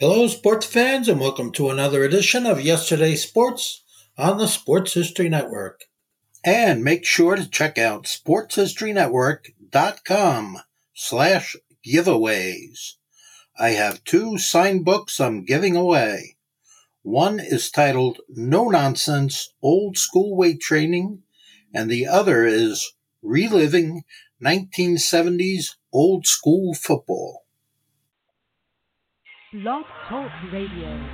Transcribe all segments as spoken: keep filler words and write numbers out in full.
Hello, sports fans, and welcome to another edition of Yesterday's Sports on the Sports History Network. And make sure to check out sportshistorynetwork.com slash giveaways. I have two signed books I'm giving away. One is titled No Nonsense Old School Weight Training, and the other is Reliving nineteen seventies Old School Football. Blog Talk Radio.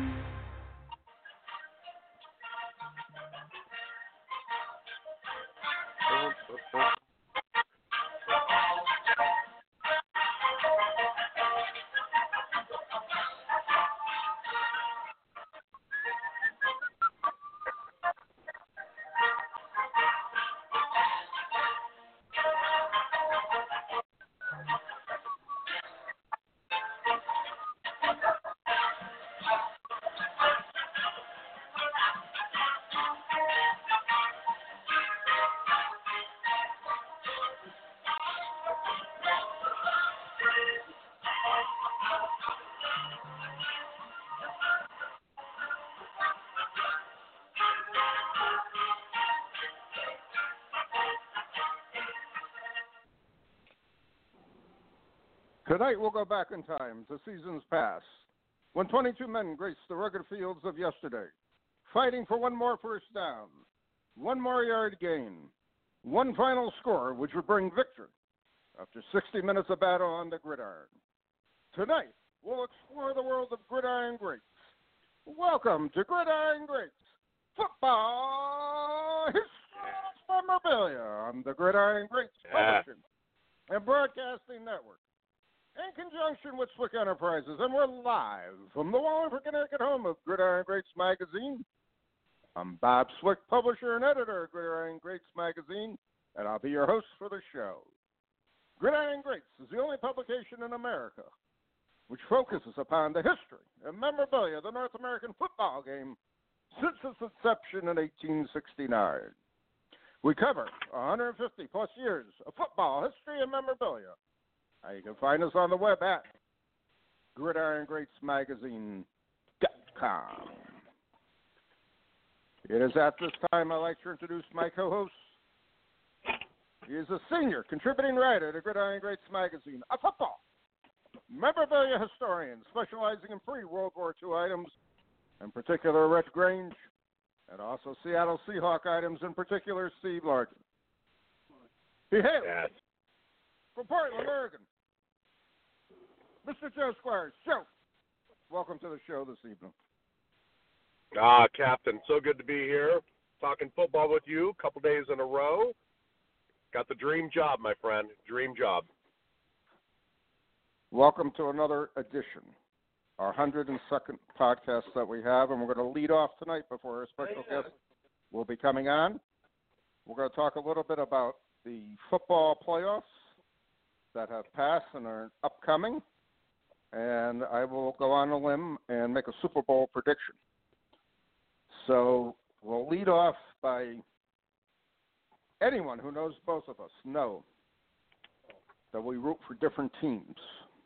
Tonight we'll go back in time to seasons past, when twenty-two men graced the rugged fields of yesterday, fighting for one more first down, one more yard gain, one final score which would bring victory after sixty minutes of battle on the gridiron. Tonight we'll explore the world of gridiron greats. Welcome to Gridiron Greats, football history memorabilia on the Gridiron Greats Publishing and Broadcasting Network, in conjunction with Swick Enterprises, and we're live from the Wallingford, Connecticut home of Gridiron Greats Magazine. I'm Bob Swick, publisher and editor of Gridiron Greats Magazine, and I'll be your host for the show. Gridiron Greats is the only publication in America which focuses upon the history and memorabilia of the North American football game since its inception in eighteen sixty-nine. We cover one hundred fifty plus years of football history and memorabilia. Now, you can find us on the web at gridiron greats magazine dot com. It is at this time I'd like to introduce my co-host. He is a senior contributing writer to Gridiron Greats Magazine, a football memorabilia historian specializing in pre-World War Two items, in particular Red Grange, and also Seattle Seahawk items, in particular Steve Largent. He hails yes. from Portland, Oregon, Mister Joe Squires. Joe, welcome to the show this evening. Ah, Captain, so good to be here, talking football with you a couple days in a row. Got the dream job, my friend, dream job. Welcome to another edition, our one hundred second podcast that we have, and we're going to lead off tonight before our special guest will be coming on. We're going to talk a little bit about the football playoffs that have passed and are upcoming, and I will go on a limb and make a Super Bowl prediction. So we'll lead off by anyone who knows both of us know that we root for different teams.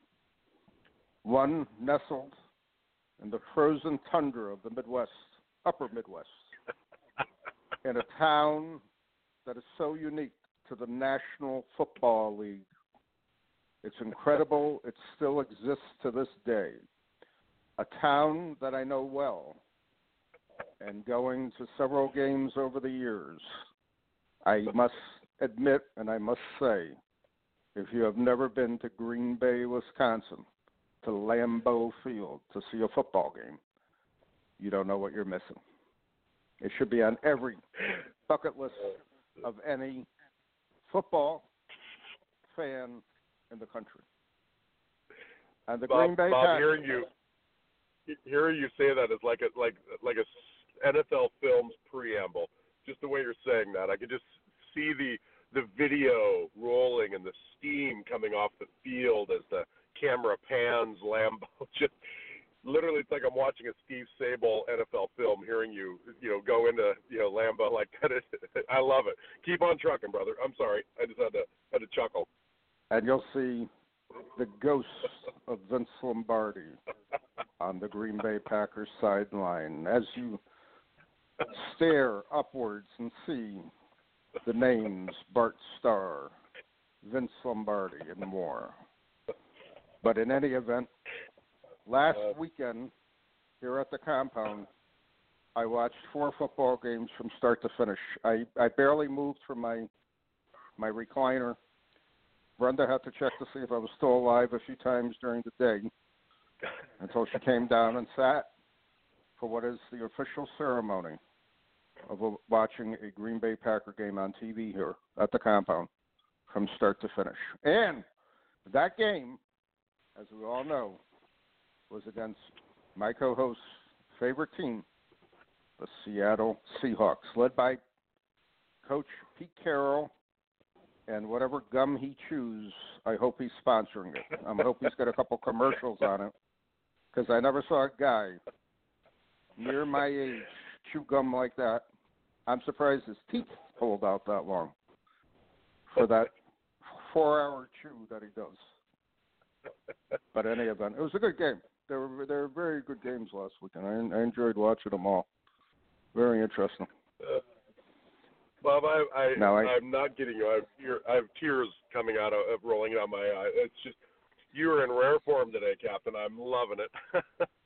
One nestled in the frozen tundra of the Midwest, upper Midwest, in a town that is so unique to the National Football League. It's incredible. It still exists to this day. A town that I know well, and going to several games over the years, I must admit and I must say, if you have never been to Green Bay, Wisconsin, to Lambeau Field to see a football game, you don't know what you're missing. It should be on every bucket list of any football fan in the country. And the Bob, Green Bay Bob, Packers. hearing you, hearing you say that is like a like like a N F L Films preamble. Just the way you're saying that, I could just see the the video rolling and the steam coming off the field as the camera pans Lambeau. Just literally, it's like I'm watching a Steve Sable N F L film, hearing you, you know, go into, you know, Lambeau like that. I love it. Keep on trucking, brother. I'm sorry, I just had to had to chuckle. And you'll see the ghost of Vince Lombardi on the Green Bay Packers sideline as you stare upwards and see the names Bart Starr, Vince Lombardi, and more. But in any event, last weekend here at the compound, I watched four football games from start to finish. I, I barely moved from my my recliner. Brenda had to check to see if I was still alive a few times during the day until she came down and sat for what is the official ceremony of a, watching a Green Bay Packer game on T V here at the compound from start to finish. And that game, as we all know, was against my co-host's favorite team, the Seattle Seahawks, led by Coach Pete Carroll, and whatever gum he chews, I hope he's sponsoring it. I hope he's got a couple commercials on it, because I never saw a guy near my age chew gum like that. I'm surprised his teeth hold out that long for that four-hour chew that he does. But in any event, it was a good game. There were there were very good games last weekend. I, I enjoyed watching them all. Very interesting. Uh, Bob, I, I, no, I, I'm not kidding you. I have, tear, I have tears coming out of, of rolling down my eye. It's just, you are in rare form today, Captain. I'm loving it.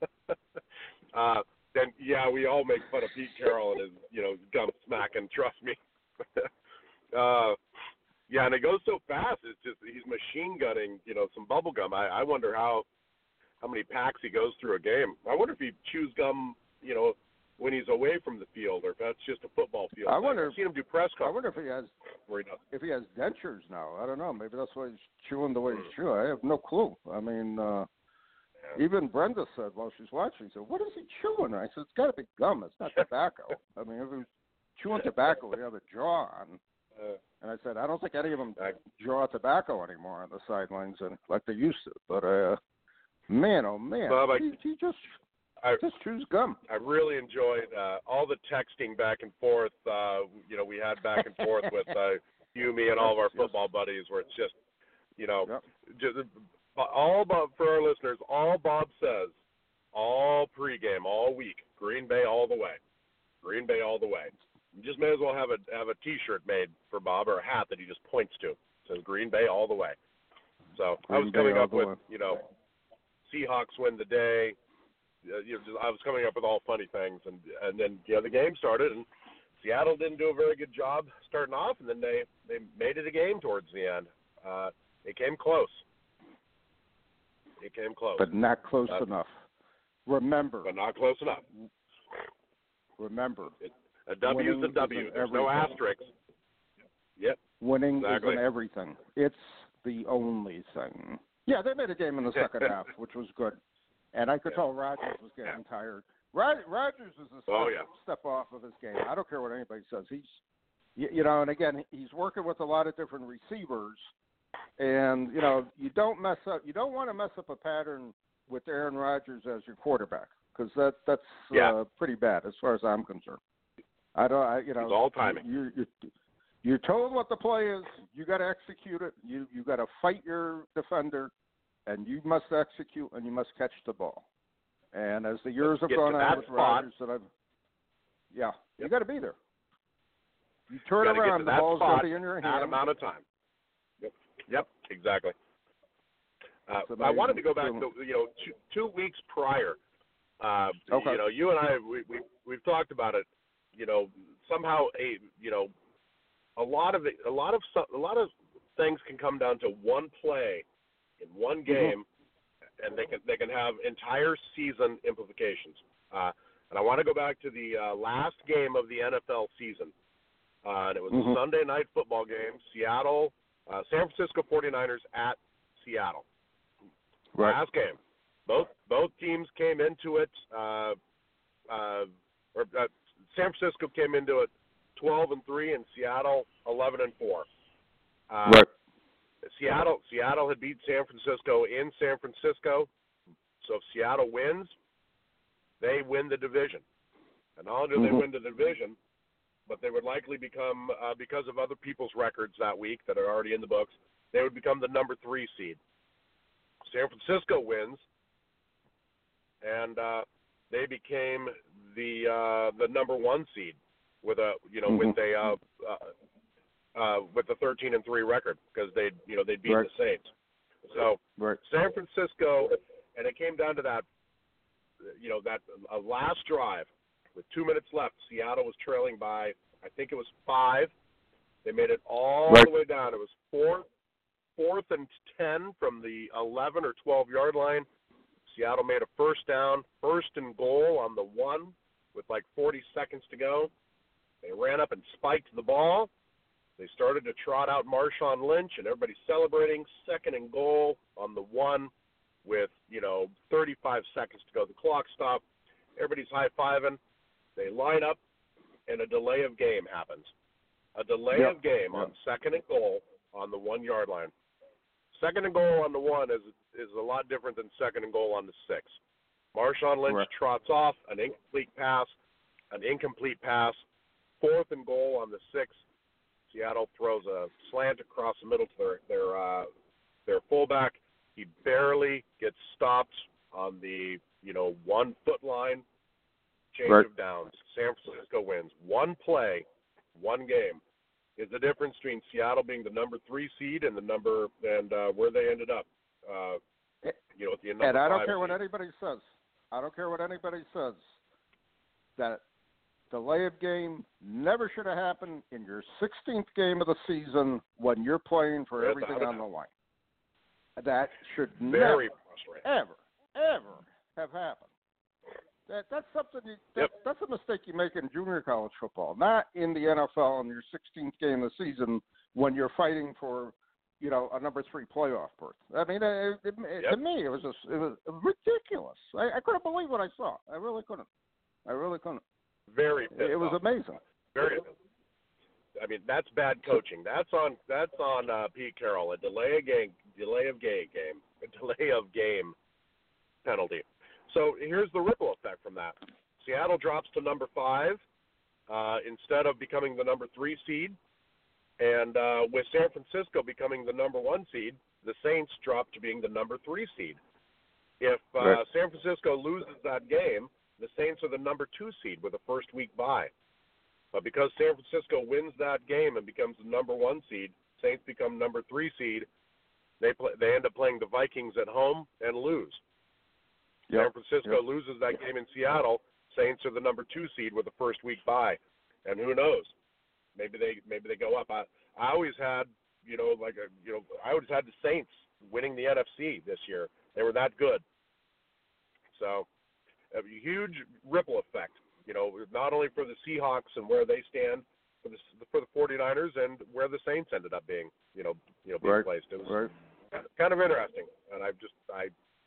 uh, and, yeah, we all make fun of Pete Carroll and his, you know, gum smacking, trust me. uh, yeah, and it goes so fast. It's just, he's machine gunning, you know, some bubble gum. I, I wonder how, how many packs he goes through a game. I wonder if he chews gum, you know, when he's away from the field, or if that's just a football field. I wonder. I've seen him do press I wonder if he has. Where he does. If he has dentures now. I don't know. Maybe that's why he's chewing the way he's chewing. I have no clue. I mean, uh, yeah. Even Brenda said while she's watching, she said, "What is he chewing?" I said, "It's got to be gum. It's not tobacco." I mean, if he was chewing tobacco, he'd have a jaw on. Uh, and I said, "I don't think any of them I, draw tobacco anymore on the sidelines, and like they used to." But uh, man, oh man, Bob, I, he, he just. I just choose gum. I really enjoyed uh, all the texting back and forth. Uh, you know, we had back and forth with uh, you, me, and all of our football yes. buddies, where it's just, you know, yep. just all Bob for our listeners. All Bob says, all pregame, all week, Green Bay all the way, Green Bay all the way. You just may as well have a have a T-shirt made for Bob, or a hat that he just points to. It says Green Bay all the way. So Green I was coming up with, way. you know, Seahawks win the day. Uh, you know, I was coming up with all funny things, and and then yeah, the game started, and Seattle didn't do a very good job starting off, and then they, they made it a game towards the end. Uh, it came close. It came close, but not close uh, enough. Remember, but not close enough. Remember, it, a W is a W. There's no asterisks. Yep. Winning exactly. isn't everything. It's the only thing. Yeah, they made a game in the second half, which was good. And I could yeah. tell Rodgers was getting yeah. tired. Rod, Rodgers is a step, oh, yeah. step off of his game. I don't care what anybody says. He's, you, you know, and again, he's working with a lot of different receivers. And, you know, you don't mess up. You don't want to mess up a pattern with Aaron Rodgers as your quarterback, because that, that's yeah. uh, pretty bad as far as I'm concerned. I don't, I, you know, it's all timing. You're, you're, you're told what the play is. You got to execute it. You you got to fight your defender. And you must execute, and you must catch the ball. And as the years have gone on with Rodgers, that I've, yeah, yep. you got to be there. You turn you around, the ball's going to be in your hand. That amount of time. Yep, yep, exactly. Uh, I wanted to go back to you know two, two weeks prior. Uh, okay. You know, you and I we, we we've talked about it. You know, somehow a you know a lot of it, a lot of a lot of things can come down to one play in one game, mm-hmm. and they can they can have entire season implications. Uh, and I want to go back to the uh, last game of the N F L season, uh, and it was mm-hmm. a Sunday night football game. Seattle, uh, San Francisco forty-niners at Seattle. Right. Last game. Both both teams came into it, uh, uh, or uh, San Francisco came into it twelve and three, and Seattle eleven and four. Uh, right. Seattle Seattle had beat San Francisco in San Francisco, so if Seattle wins, they win the division. And not only do mm-hmm. they win the division, but they would likely become, uh, because of other people's records that week that are already in the books, they would become the number three seed. San Francisco wins, and uh, they became the uh, the number one seed with a you know Mm-hmm. with a uh, uh, uh, with a thirteen and three record because they you know they beat Right. the Saints. So Right. San Francisco, and it came down to that you know that uh, last drive with two minutes left. Seattle was trailing by I think it was five. They made it all Right. the way down. It was fourth, fourth and ten from the eleven or twelve yard line. Seattle made a first down, first and goal on the one with like forty seconds to go. They ran up and spiked the ball. They started to trot out Marshawn Lynch, and everybody's celebrating. Second and goal on the one with, you know, thirty-five seconds to go. The clock stopped. Everybody's high-fiving. They line up, and a delay of game happens. A delay Yep. of game Yep. on second and goal on the one-yard line. Second and goal on the one is is a lot different than second and goal on the six. Marshawn Lynch Correct. trots off an incomplete pass, an incomplete pass. Fourth and goal on the six. Seattle throws a slant across the middle to their their uh, their fullback. He barely gets stopped on the you know one foot line. Change Right. of downs. San Francisco wins. One play, one game is the difference between Seattle being the number three seed and the number and uh, where they ended up. Uh, you know, at the number And I don't five care what seed. anybody says. I don't care what anybody says. That delay of game never should have happened in your sixteenth game of the season when you're playing for Yeah, everything without a on the doubt. line. That should Very never, frustrating. ever, ever have happened. That that's something. You, that, Yep. That's a mistake you make in junior college football, not in the N F L in your sixteenth game of the season when you're fighting for, you know, a number three playoff berth. I mean, it, it, it, Yep. to me, it was just it was ridiculous. I, I couldn't believe what I saw. I really couldn't. I really couldn't. Very It, pissed it was off. amazing. Very. I mean, that's bad coaching. That's on that's on uh, Pete Carroll. A delay of game, delay of game, game, a delay of game penalty. So here's the ripple effect from that. Seattle drops to number five uh, instead of becoming the number three seed, and uh, with San Francisco becoming the number one seed, the Saints drop to being the number three seed. If uh, Right. San Francisco loses that game, the Saints are the number two seed with a first week bye. But because San Francisco wins that game and becomes the number one seed, Saints become number three seed. They play, they end up playing the Vikings at home and lose. San Yep. Francisco Yep. loses that game in Seattle. Saints are the number two seed with a first week bye, and who knows? Maybe they maybe they go up. I I always had you know like a you know I always had the Saints winning the N F C this year. They were that good. So a huge ripple effect. You know, not only for the Seahawks and where they stand, for the for the 49ers and where the Saints ended up being. You know, you know being Right. placed. It was Right. kind of interesting, and I just I.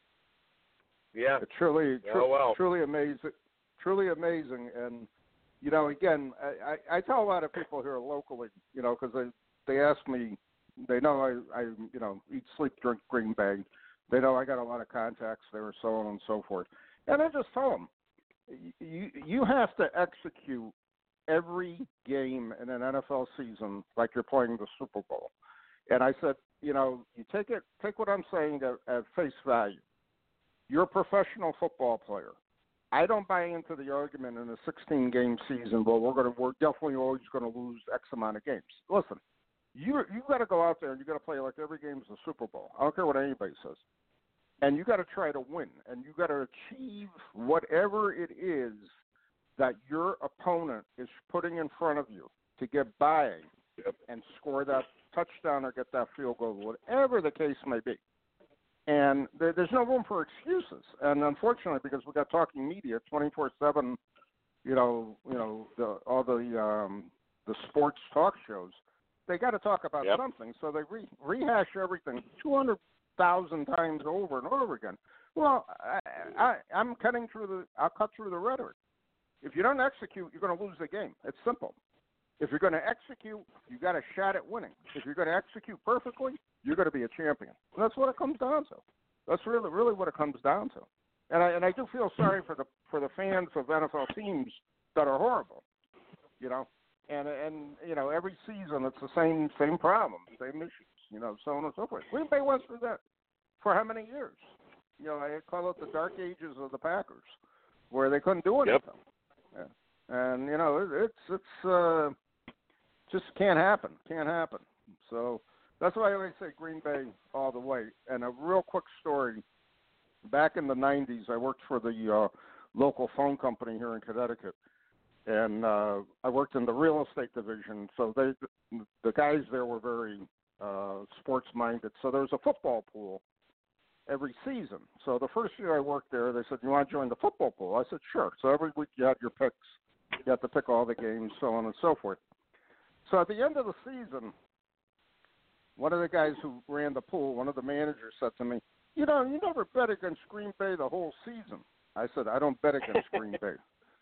Yeah. It's truly, tru- Oh, well. truly amazing, truly amazing. And you know, again, I, I, I tell a lot of people here locally, you know, because they they ask me, they know I, I, you know, eat, sleep, drink Green Bay. They know I got a lot of contacts there, so on and so forth. And I just tell them, you you have to execute every game in an N F L season like you're playing the Super Bowl. And I said, you know, you take it, take what I'm saying at, at face value. You're a professional football player. I don't buy into the argument in a sixteen-game season. Well, we're going to, we're definitely always going to lose X amount of games. Listen, you you got to go out there and you got to play like every game's the Super Bowl. I don't care what anybody says, and you got to try to win, and you got to achieve whatever it is that your opponent is putting in front of you to get by and score that touchdown or get that field goal, whatever the case may be. And there, there's no room for excuses. And unfortunately, because we got talking media twenty-four seven, you know, you know, the, all the um, the sports talk shows, they got to talk about Yep. something. So they re- rehash everything two hundred thousand times over and over again. Well, I, I, I'm cutting through the. I'll cut through the rhetoric. If you don't execute, you're going to lose the game. It's simple. If you're going to execute, you got a shot at winning. If you're going to execute perfectly, you're going to be a champion. And that's what it comes down to. That's really, really what it comes down to. And I and I do feel sorry for the for the fans of N F L teams that are horrible, you know. And and you know every season it's the same same problem, same issues, you know, so on and so forth. Green Bay went through that for how many years? You know, I call it the dark ages of the Packers, where they couldn't do anything. Yep. Yeah. And you know, it, it's it's uh, just can't happen, can't happen. So that's why I always say Green Bay all the way. And a real quick story: back in the nineties, I worked for the uh, local phone company here in Connecticut, and uh, I worked in the real estate division. So they, the guys there were very uh, sports minded. So there was a football pool every season. So the first year I worked there, they said, "You want to join the football pool?" I said, "Sure." So every week you had your picks. You had to pick all the games, so on and so forth. So at the end of the season, one of the guys who ran the pool, one of the managers, said to me, "You know, you never bet against Green Bay the whole season." I said, "I don't bet against Green Bay."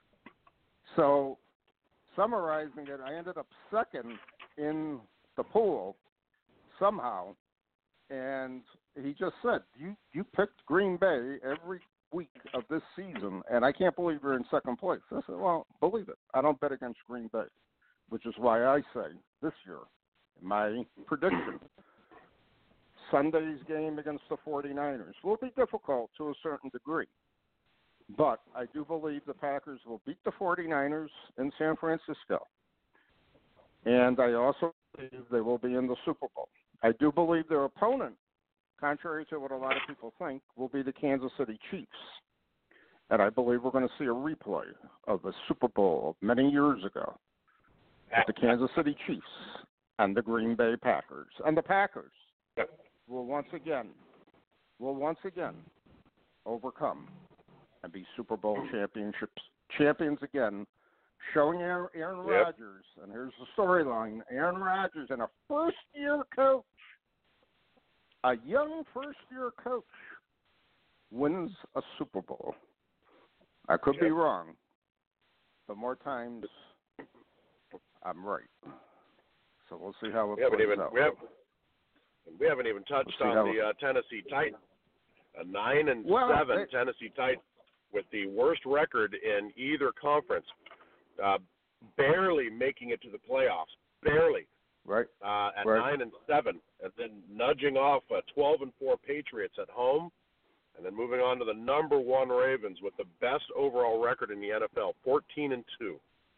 So summarizing it, I ended up second in the pool somehow. And he just said, you you picked Green Bay every week of this season, and I can't believe you're in second place. I said, well, believe it. I don't bet against Green Bay, which is why I say this year, my prediction, Sunday's game against the forty-niners will be difficult to a certain degree. But I do believe the Packers will beat the forty-niners in San Francisco. And I also believe they will be in the Super Bowl. I do believe their opponent, contrary to what a lot of people think, will be the Kansas City Chiefs. And I believe we're going to see a replay of the Super Bowl of many years ago with the Kansas City Chiefs and the Green Bay Packers. And the Packers will once again, will once again overcome and be Super Bowl championships champions again, showing Aaron, Aaron Yep. Rodgers, and here's the storyline, Aaron Rodgers and a first-year coach, a young first-year coach, wins a Super Bowl. I could be Yep. wrong, but more times I'm right. So we'll see how it We haven't plays even out. we, have, we haven't even touched We'll see on how the uh, Tennessee Titans. A nine and Well, seven they- Tennessee Titans with the worst record in either conference, uh, barely making it to the playoffs, barely. Right. Uh, at Right. nine and seven, and then nudging off uh, twelve and four Patriots at home, and then moving on to the number one Ravens with the best overall record in the N F L, fourteen and two.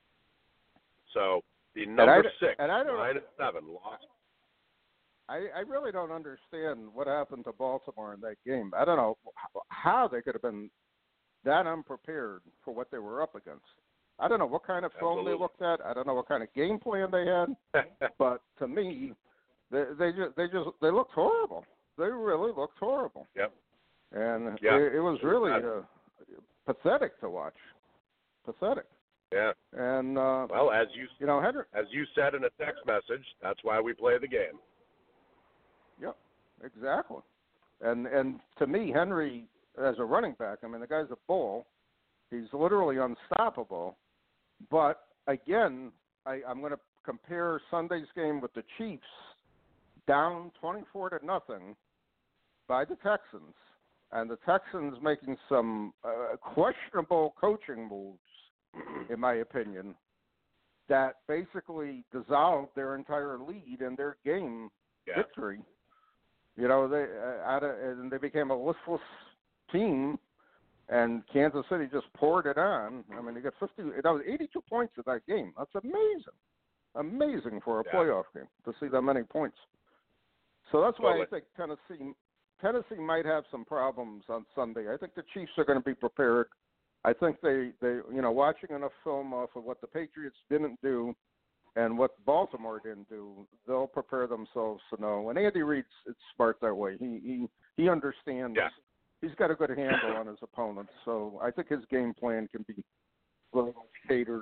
So the number I, six, and I don't, nine and seven, lost. I, I really don't understand what happened to Baltimore in that game. I don't know how they could have been that unprepared for what they were up against. I don't know what kind of film Absolutely. they looked at. I don't know what kind of game plan they had. But to me, they they just they just they looked horrible. They really looked horrible. Yep. And Yeah. it, it was really uh, pathetic to watch. Pathetic. Yeah. And uh, Well, as you you know, Henry. as you said in a text message, that's why we play the game. Yep. Exactly. And and to me, Henry as a running back, I mean, the guy's a bull. He's literally unstoppable. But again, I, I'm going to compare Sunday's game with the Chiefs, down twenty-four to nothing by the Texans, and the Texans making some uh, questionable coaching moves, in my opinion, that basically dissolved their entire lead and their game Yeah. victory. You know, they uh, out of, and they became a listless team. And Kansas City just poured it on. I mean, they got fifty. That was eighty-two points in that game. That's amazing, amazing for a Yeah. playoff game to see that many points. So that's why Totally. I think Tennessee, Tennessee might have some problems on Sunday. I think the Chiefs are going to be prepared. I think they, they, you know, watching enough film off of what the Patriots didn't do and what Baltimore didn't do, they'll prepare themselves to know. And Andy Reid's it's smart that way. He he he understands. Yeah. He's got a good handle on his opponents, so I think his game plan can be well catered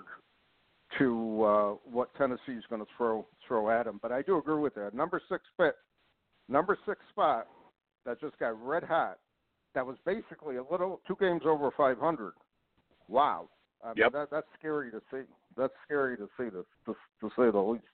to uh, what Tennessee's going to throw throw at him. But I do agree with that. Number six fit, number six spot that just got red hot. That was basically a little two games over five hundred. Wow, I mean, Yep. that that's scary to see. That's scary to see, to to, to say the least.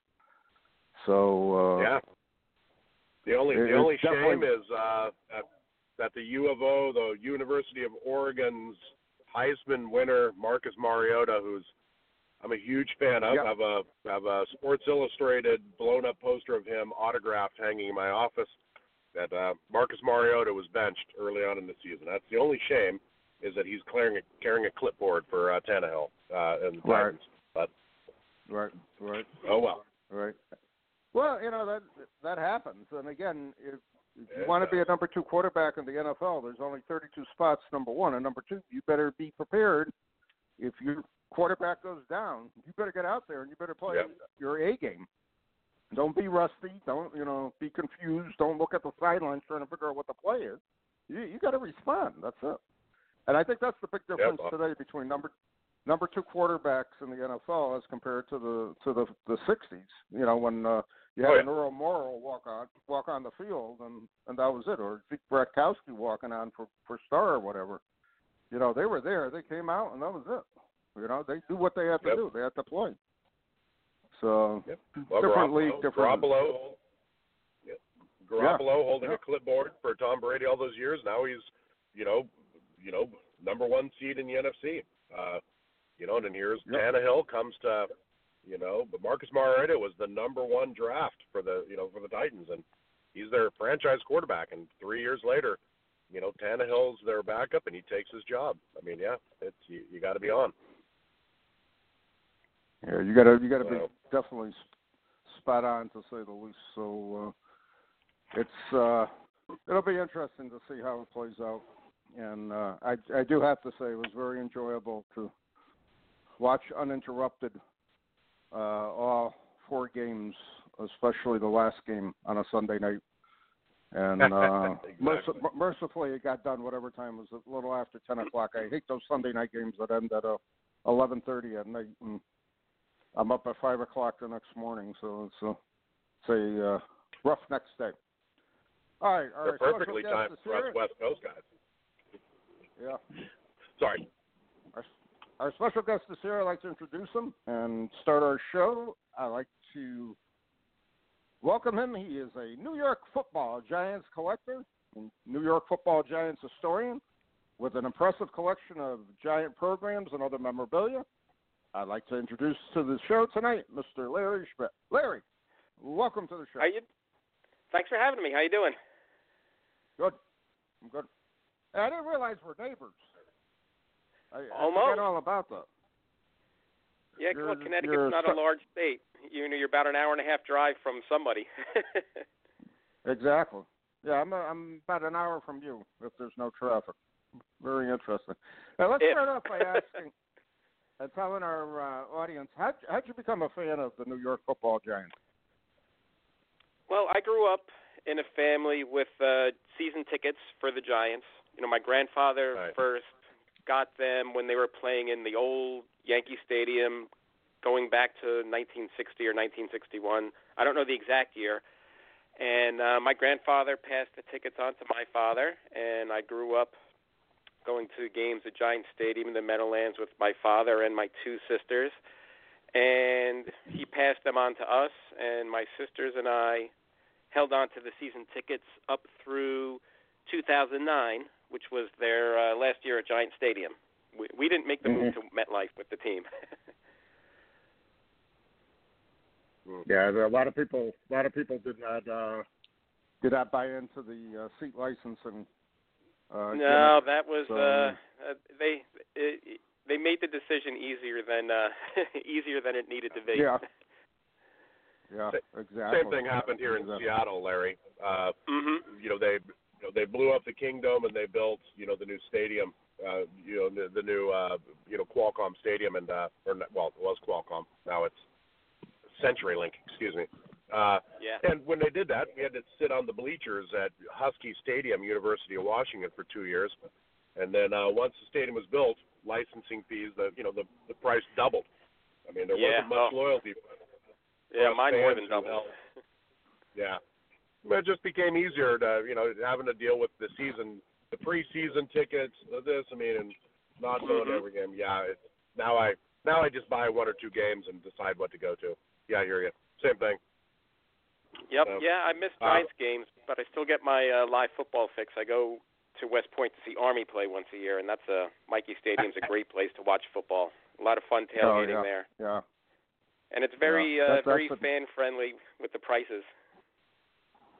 So uh, Yeah. The only it- the only it's shame definitely- is uh, that, that the U of O, the University of Oregon's Heisman winner Marcus Mariota, who's I'm a huge fan of, Yep. have a have a Sports Illustrated blown up poster of him autographed hanging in my office. that uh, Marcus Mariota was benched early on in the season. That's the only shame, is that he's carrying a, carrying a clipboard for uh, Tannehill uh, and the Right. Titans. But Right, right. oh well. Right. Well, you know, that that happens. And again, if, if you It want to be a does. number two quarterback in the N F L, there's only thirty-two spots, number one. And number two, you better be prepared. If your quarterback goes down, you better get out there and you better play Yep. your A game. Don't be rusty. Don't, you know, be confused. Don't look at the sidelines trying to figure out what the play is. You you got to respond. That's it. And I think that's the big difference Yep. today between number number two quarterbacks in the N F L as compared to the to the the sixties. You know, when uh, you had Oh, yeah. an Earl Morrall walk on walk on the field, and and that was it. Or Zeke Bratkowski walking on for for star or whatever. You know, they were there. They came out, and that was it. You know, they do what they have to Yep. do. They have to play. So Yep. Well, different Garoppolo, league, different. Garoppolo, yeah. Garoppolo holding Yeah. a clipboard for Tom Brady all those years. Now he's, you know, you know, number one seed in the N F C. Uh, you know, and then here's Yep. Tannehill comes to, you know, but Marcus Mariota was the number one draft for the, you know, for the Titans, and he's their franchise quarterback. And three years later, you know, Tannehill's their backup, and he takes his job. I mean, yeah, it's you, you got to be on. Yeah, you gotta you gotta be So- definitely spot on, to say the least. So uh, it's uh, it'll be interesting to see how it plays out. And uh, I I do have to say it was very enjoyable to watch uninterrupted uh, all four games, especially the last game on a Sunday night. And uh, Exactly. merc- mercifully, it got done whatever time it was, a little after ten o'clock. I hate those Sunday night games that end at uh, eleven thirty at night. And I'm up at five o'clock the next morning, so it's a, it's a uh, rough next day. All right, all They're right. special perfectly guest timed is for us here. West Coast guys. Yeah. Sorry. Our, our special guest is here. I'd like to introduce him and start our show. I'd like to welcome him. He is a New York Football Giants collector and New York Football Giants historian with an impressive collection of Giant programs and other memorabilia. I'd like to introduce to the show tonight Mister Larry Schmidt. Larry, welcome to the show. How you? Thanks for having me. How you doing? Good. I'm good. Hey, I didn't realize we're neighbors. I, I Almost. forgot all about that. Yeah, You're- well, Connecticut's you're not so- a large state. You know, you're about an hour and a half drive from somebody. Exactly. Yeah, I'm a, I'm about an hour from you if there's no traffic. Very interesting. Now let's If. start off by asking and telling our uh, audience how how'd you become a fan of the New York Football Giants? Well, I grew up in a family with uh, season tickets for the Giants. You know, my grandfather Right. first got them when they were playing in the old Yankee Stadium, going back to nineteen sixty or nineteen sixty-one. I don't know the exact year. And uh, my grandfather passed the tickets on to my father, and I grew up going to games at Giant Stadium in the Meadowlands with my father and my two sisters. And he passed them on to us, and my sisters and I held on to the season tickets up through two thousand nine, which was their uh, last year at Giant Stadium. We, we didn't make the move to MetLife with the team. Yeah, there are a lot of people. A lot of people did not uh, did not buy into the uh, seat licensing. Uh, no, that was so, uh, uh, they it, they made the decision easier than uh, easier than it needed to be. Yeah. Yeah, exactly. Same thing happened here in Exactly. Seattle, Larry. Uh, Mhm. you know, they you know they blew up the Kingdom and they built you know the new stadium. Uh, you know the, the new uh, you know Qualcomm Stadium and uh, or not, well it was Qualcomm, now it's CenturyLink. Excuse me. Uh, Yeah. and when they did that, we had to sit on the bleachers at Husky Stadium, University of Washington, for two years. And then uh, once the stadium was built, licensing fees, the you know the the price doubled. I mean, there Yeah, wasn't much oh. loyalty. Yeah, us mine more fans than who double. held- Yeah, but it just became easier to you know having to deal with the season, the preseason tickets, this. I mean, and not going to Mhm. every game. Yeah, it's, now I now I just buy one or two games and decide what to go to. Yeah, I hear you. Same thing. Yep. So, Yeah, I miss uh, Giants games, but I still get my uh, live football fix. I go to West Point to see Army play once a year, and that's a Mikey Stadium's a great place to watch football. A lot of fun tailgating oh, yeah. there, Yeah. and it's very Yeah, uh, that's- very that's a- fan friendly with the prices.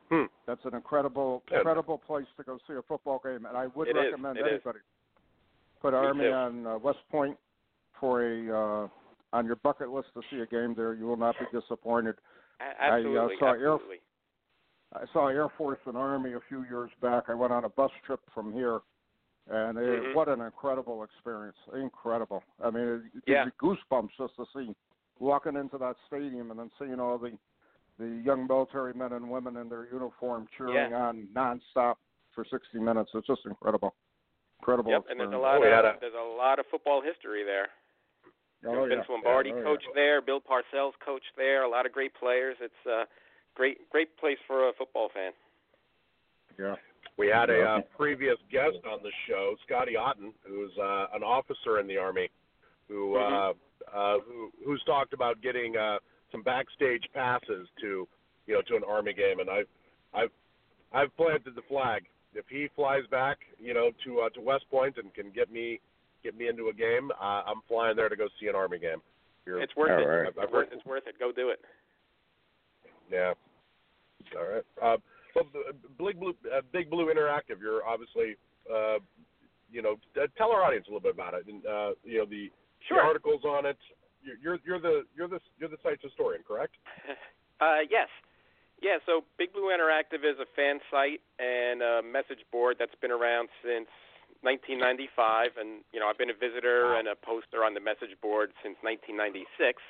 Hmm. That's an incredible, incredible place to go see a football game, and I would It is. recommend It anybody is. put Me Army too. on uh, West Point for a uh, on your bucket list to see a game there. You will not be disappointed. A- absolutely. I uh, saw absolutely. Air, I saw Air Force and Army a few years back. I went on a bus trip from here, and it, Mhm. what an incredible experience! Incredible. I mean, it, it Yeah. gives you goosebumps just to see walking into that stadium and then seeing all the the young military men and women in their uniform cheering Yeah. on nonstop for sixty minutes. It's just incredible. Incredible. Yep, and there's a experience. lot Oh, we had of a- there's a lot of football history there. You know, Oh, Vince yeah. Lombardi Yeah, oh, coached there. Bill Parcells coached there. A lot of great players. It's a great great place for a football fan. Yeah. We had a Yeah. uh, previous guest on the show, Scotty Otten, who's uh, an officer in the Army, who Mhm. uh, uh, who who's talked about getting uh, some backstage passes to you know to an Army game, and I've I've I've planted the flag. If he flies back, you know, to uh, to West Point and can get me get me into a game, uh, I'm flying there to go see an Army game. You're, It's worth All it. right. It's worth, it's worth it. Go do it. Yeah. All right. Uh, well, Big Blue, uh, Big Blue Interactive. You're obviously, uh, you know, t- tell our audience a little bit about it, and uh, you know the, Sure. the articles on it. You're, you're you're the you're the you're the site's historian, correct? Uh, yes. Yeah, so Big Blue Interactive is a fan site and a message board that's been around since nineteen ninety-five, and you know I've been a visitor Wow. and a poster on the message board since nineteen ninety-six.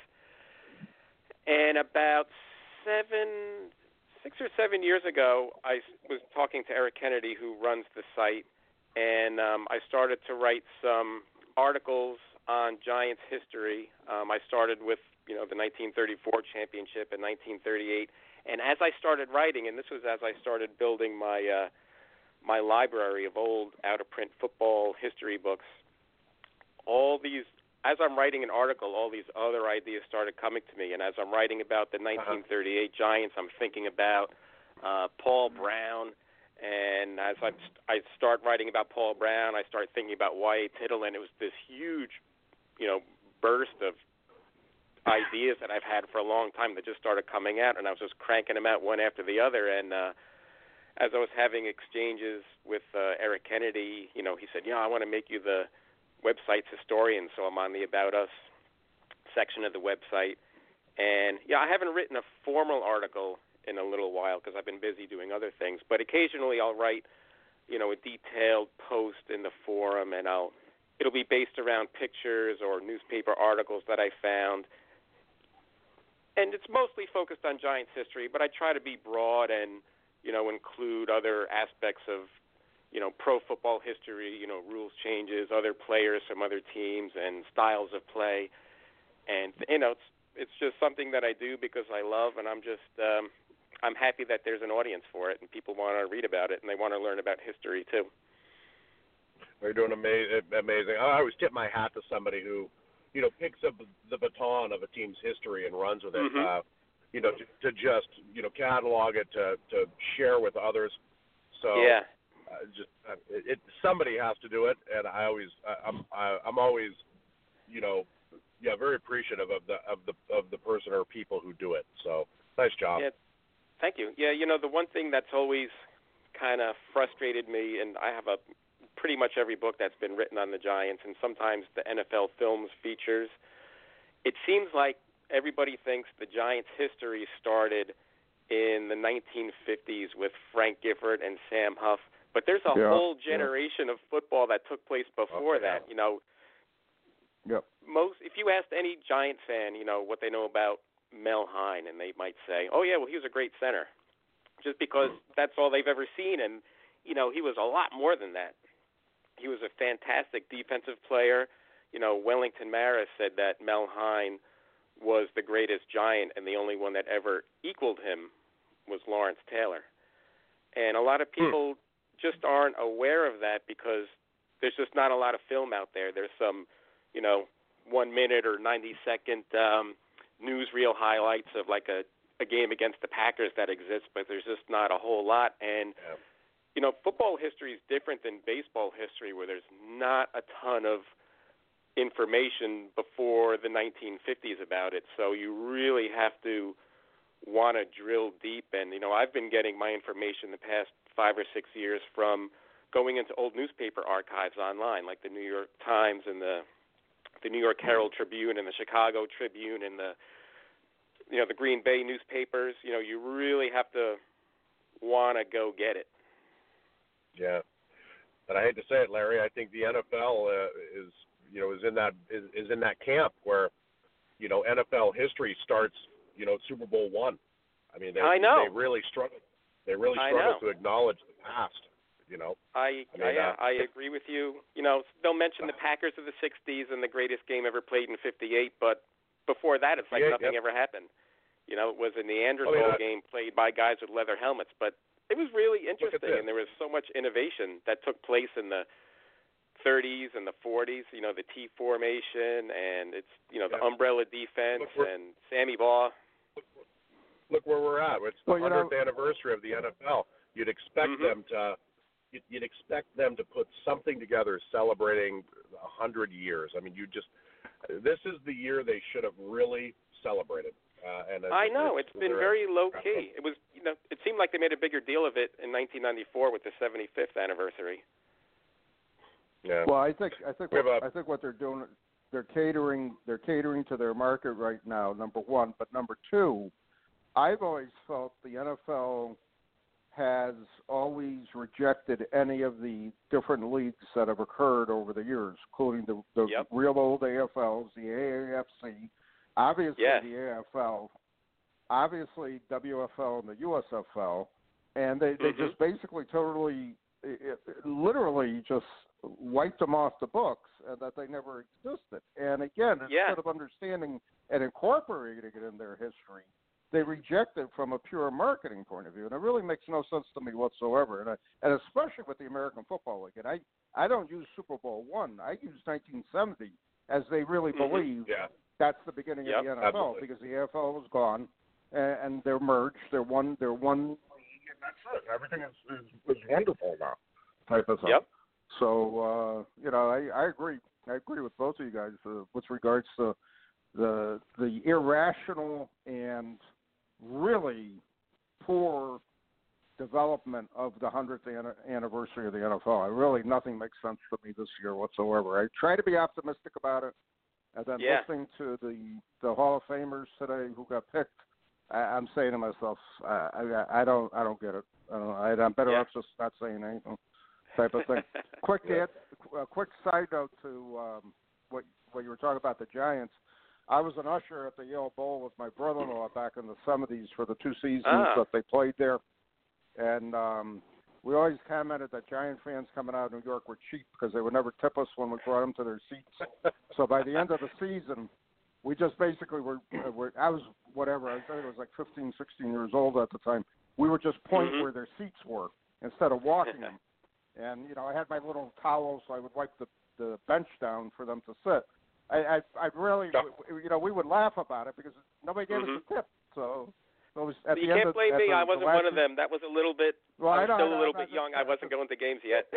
And about seven, six or seven years ago, I was talking to Eric Kennedy, who runs the site, and um, I started to write some articles on Giants history. Um, I started with you know the nineteen thirty-four championship in nineteen thirty-eight. And as I started writing, and this was as I started building my uh, my library of old out-of-print football history books, all these, as I'm writing an article, all these other ideas started coming to me. And as I'm writing about the nineteen thirty-eight Giants, I'm thinking about uh, Paul Brown. And as I, I start writing about Paul Brown, I start thinking about Wyatt Tittle, and it was this huge, you know, burst of ideas that I've had for a long time that just started coming out, and I was just cranking them out one after the other. And uh, as I was having exchanges with uh, Eric Kennedy, you know, he said, "Yeah, I want to make you the website's historian," so I'm on the About Us section of the website. And yeah, I haven't written a formal article in a little while because I've been busy doing other things, but occasionally I'll write, you know, a detailed post in the forum, and I'll it'll be based around pictures or newspaper articles that I found. And it's mostly focused on Giants history, but I try to be broad and, you know, include other aspects of, you know, pro football history, you know, rules changes, other players from other teams and styles of play. And, you know, it's it's just something that I do because I love, and I'm just, um, I'm happy that there's an audience for it and people want to read about it and they want to learn about history too. You're doing amazing. Amazing. I always tip my hat to somebody who, you know, picks up the baton of a team's history and runs with it. Mm-hmm. Uh, you know, to, to just you know catalog it, to to share with others. So Yeah. uh, just uh, it, it somebody has to do it, and I always I, I'm I, I'm always you know yeah very appreciative of the of the of the person or people who do it. So nice job. Yeah. Thank you. Yeah, you know, the one thing that's always kind of frustrated me, and I have a pretty much every book that's been written on the Giants, and sometimes the N F L Films features, it seems like everybody thinks the Giants' history started in the nineteen fifties with Frank Gifford and Sam Huff, but there's a Yeah, whole yeah. generation of football that took place before Okay. that. You know, Yep. most if you asked any Giant fan, you know, what they know about Mel Hine, and they might say, "Oh yeah, well he was a great center," just because that's all they've ever seen. And you know, he was a lot more than that. He was a fantastic defensive player. You know, Wellington Maris said that Mel Hine was the greatest Giant, and the only one that ever equaled him was Lawrence Taylor. And a lot of people just aren't aware of that because there's just not a lot of film out there. There's some, you know, one minute or ninety second um, newsreel highlights of like a, a game against the Packers that exists, but there's just not a whole lot. And Yeah. you know, football history is different than baseball history, where there's not a ton of information before the nineteen fifties about it. So you really have to want to drill deep. And, you know, I've been getting my information the past five or six years from going into old newspaper archives online, like the New York Times and the the New York Herald Tribune and the Chicago Tribune and the, you know, the Green Bay newspapers. You know, you really have to want to go get it. Yeah. And I hate to say it, Larry, I think the N F L uh, is, you know, is in that is, is in that camp where, you know, N F L history starts, you know, Super Bowl one. I mean, they, I know. they really struggle. They really I struggle know. to acknowledge the past. You know. I I, mean, I, uh, I agree with you. You know, they'll mention the Packers of the sixties and the greatest game ever played in fifty-eight, but before that, it's like nothing yep. ever happened. You know, it was a Neanderthal I mean, uh, game played by guys with leather helmets, but it was really interesting, and there was so much innovation that took place in the thirties and the forties. You know, the T formation, and it's you know the yeah. umbrella defense Look, and Sammy Baugh. Look where we're at. It's the well, you hundredth know, anniversary of the N F L. You'd expect mm-hmm. them to. You'd expect them to put something together celebrating a hundred years. I mean, you just this is the year they should have really celebrated. Uh, and I know it's, it's been very low key. It was, you know, it seemed like they made a bigger deal of it in nineteen ninety-four with the seventy-fifth anniversary. Yeah. Well, I think I think We what, have a- I think what they're doing, they're catering they're catering to their market right now. Number one, but number two, I've always felt the N F L has always rejected any of the different leagues that have occurred over the years, including the, the Yep. real old A F Ls, the A A F C, obviously Yes. the A F L, obviously W F L and the U S F L, and they, they Mm-hmm. just basically totally, it, it, literally just wiped them off the books and that they never existed. And again, Yeah. instead of understanding and incorporating it in their history, they reject it from a pure marketing point of view, and it really makes no sense to me whatsoever. And I, and especially with the American Football League, and I, I don't use Super Bowl one. I use nineteen seventy as they really Mm-hmm. believe Yeah. that's the beginning Yep. of the N F L Absolutely. because the A F L was gone, and, and they're merged. They're one. They're one league, and that's it. Everything is, is, is wonderful now, type of thing. Yep. So uh, you know, I, I agree. I agree with both of you guys uh, with regards to the the irrational and really poor development of the hundredth an- anniversary of the N F L. I really nothing makes sense to me this year whatsoever. I try to be optimistic about it, and then Yeah. listening to the the Hall of Famers today who got picked, I, I'm saying to myself, I, I I don't I don't get it. I don't know. I, I'm better Yeah. off just not saying anything, type of thing. quick Yeah. ad, a quick side note to um, what what you were talking about the Giants. I was an usher at the Yale Bowl with my brother-in-law back in the seventies for the two seasons Ah. that they played there. And um, we always commented that Giant fans coming out of New York were cheap because they would never tip us when we brought them to their seats. So by the end of the season, we just basically were, uh, were I was whatever, I think it was like fifteen, sixteen years old at the time. We would just point Mhm. where their seats were instead of walking them. And, you know, I had my little towel so I would wipe the, the bench down for them to sit. I, I, I really, you know, we would laugh about it because nobody gave Mhm. us a tip. So it was at you the end can't of, blame at me. the, I wasn't the one of them. That was a little bit. Well, I was I know, still I know, a little I'm bit just- young. I wasn't going to games yet.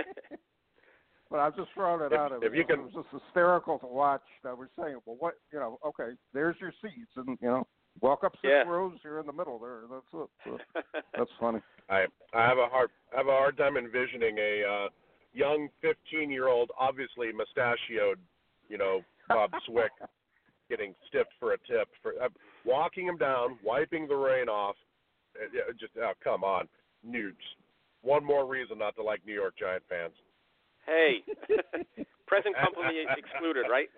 But I'm just throwing it If- out. It if was, you just, can- it was just hysterical to watch. That we're saying, well, what, you know, okay, there's your seats, and you know, walk up six Yeah. rows here in the middle there. That's it. So, that's funny. I I have a hard I have a hard time envisioning a uh, young fifteen year old, obviously mustachioed, you know, Bob Swick getting stiffed for a tip for uh, walking him down, wiping the rain off. Uh, yeah, just oh, come on, New. One more reason not to like New York Giant fans. Hey, present company excluded, right?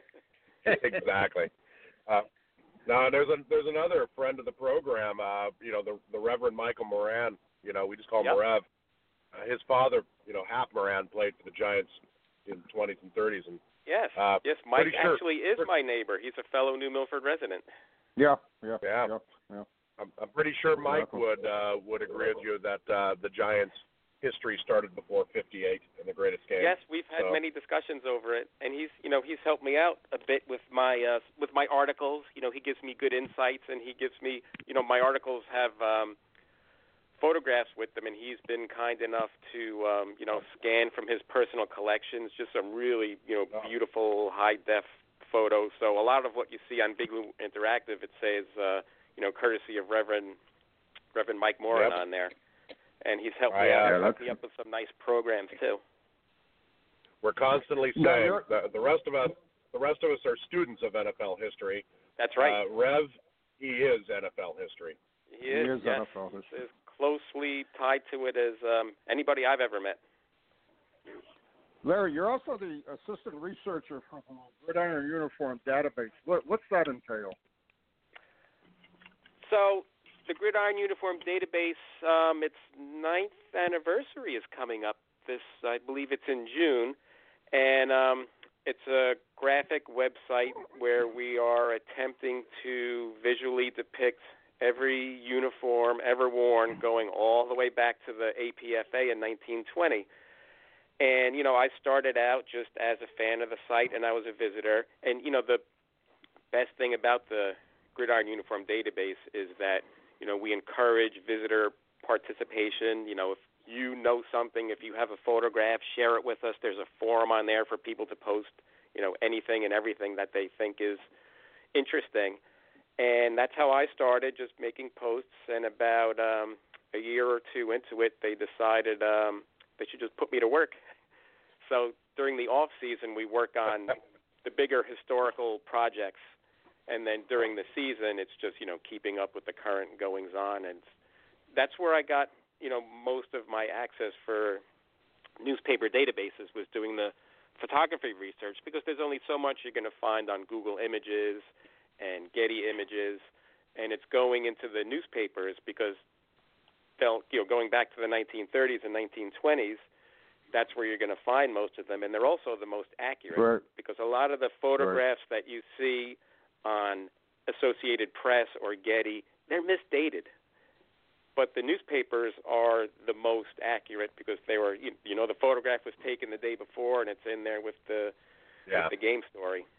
Exactly. Uh, now there's a there's another friend of the program. Uh, you know, the the Reverend Michael Moran. You know, we just call him Yep. Rev. Uh, his father, you know, Hap Moran, played for the Giants in the twenties and thirties, and Yes. Uh, yes, Mike pretty sure- actually is my neighbor. He's a fellow New Milford resident. Yeah, yeah, Yeah. yeah, yeah. I'm, I'm pretty sure Mike Exactly. would uh, would agree with you that uh, the Giants' history started before fifty-eight in the greatest game. Yes, we've had So- many discussions over it, and he's, you know, he's helped me out a bit with my uh, with my articles. You know, he gives me good insights, and he gives me, you know, my articles have um, photographs with them, and he's been kind enough to, um, you know, scan from his personal collections just some really, you know, beautiful high def photos. So a lot of what you see on Big Blue Interactive, it says, uh, you know, courtesy of Reverend Reverend Mike Moran Yep. on there, and he's helped I, me out, uh, and hooked me up with some nice programs too. We're constantly No, saying you're- the, the rest of us, the rest of us are students of N F L history. That's right. Uh, Rev, he is N F L history. he he is, is yes, N F L history. as closely tied to it as um, anybody I've ever met. Larry, you're also the assistant researcher for the Gridiron Uniform Database. What, what's that entail? So the Gridiron Uniform Database, um, its ninth anniversary is coming up. This, I believe, it's in June, and um, it's a graphic website where we are attempting to visually depict every uniform ever worn, going all the way back to the A P F A in nineteen twenty. And, you know, I started out just as a fan of the site, and I was a visitor. And, you know, the best thing about the Gridiron Uniform Database is that, you know, we encourage visitor participation. You know, if you know something, if you have a photograph, share it with us. There's a forum on there for people to post, you know, anything and everything that they think is interesting. And that's how I started, just making posts. And about um, a year or two into it, they decided um, they should just put me to work. So during the off season, we work on the bigger historical projects, and then during the season, it's just, you know, keeping up with the current goings on, and that's where I got, you know, most of my access for newspaper databases, was doing the photography research, because there's only so much you're going to find on Google Images and Getty Images, and it's going into the newspapers because they'll, you know, going back to the nineteen thirties and nineteen twenties. That's where you're going to find most of them, and they're also the most accurate, Right. because a lot of the photographs right. that you see on Associated Press or Getty, they're misdated. But the newspapers are the most accurate because they were, you, you know, the photograph was taken the day before, and it's in there with the Yeah. with the game story.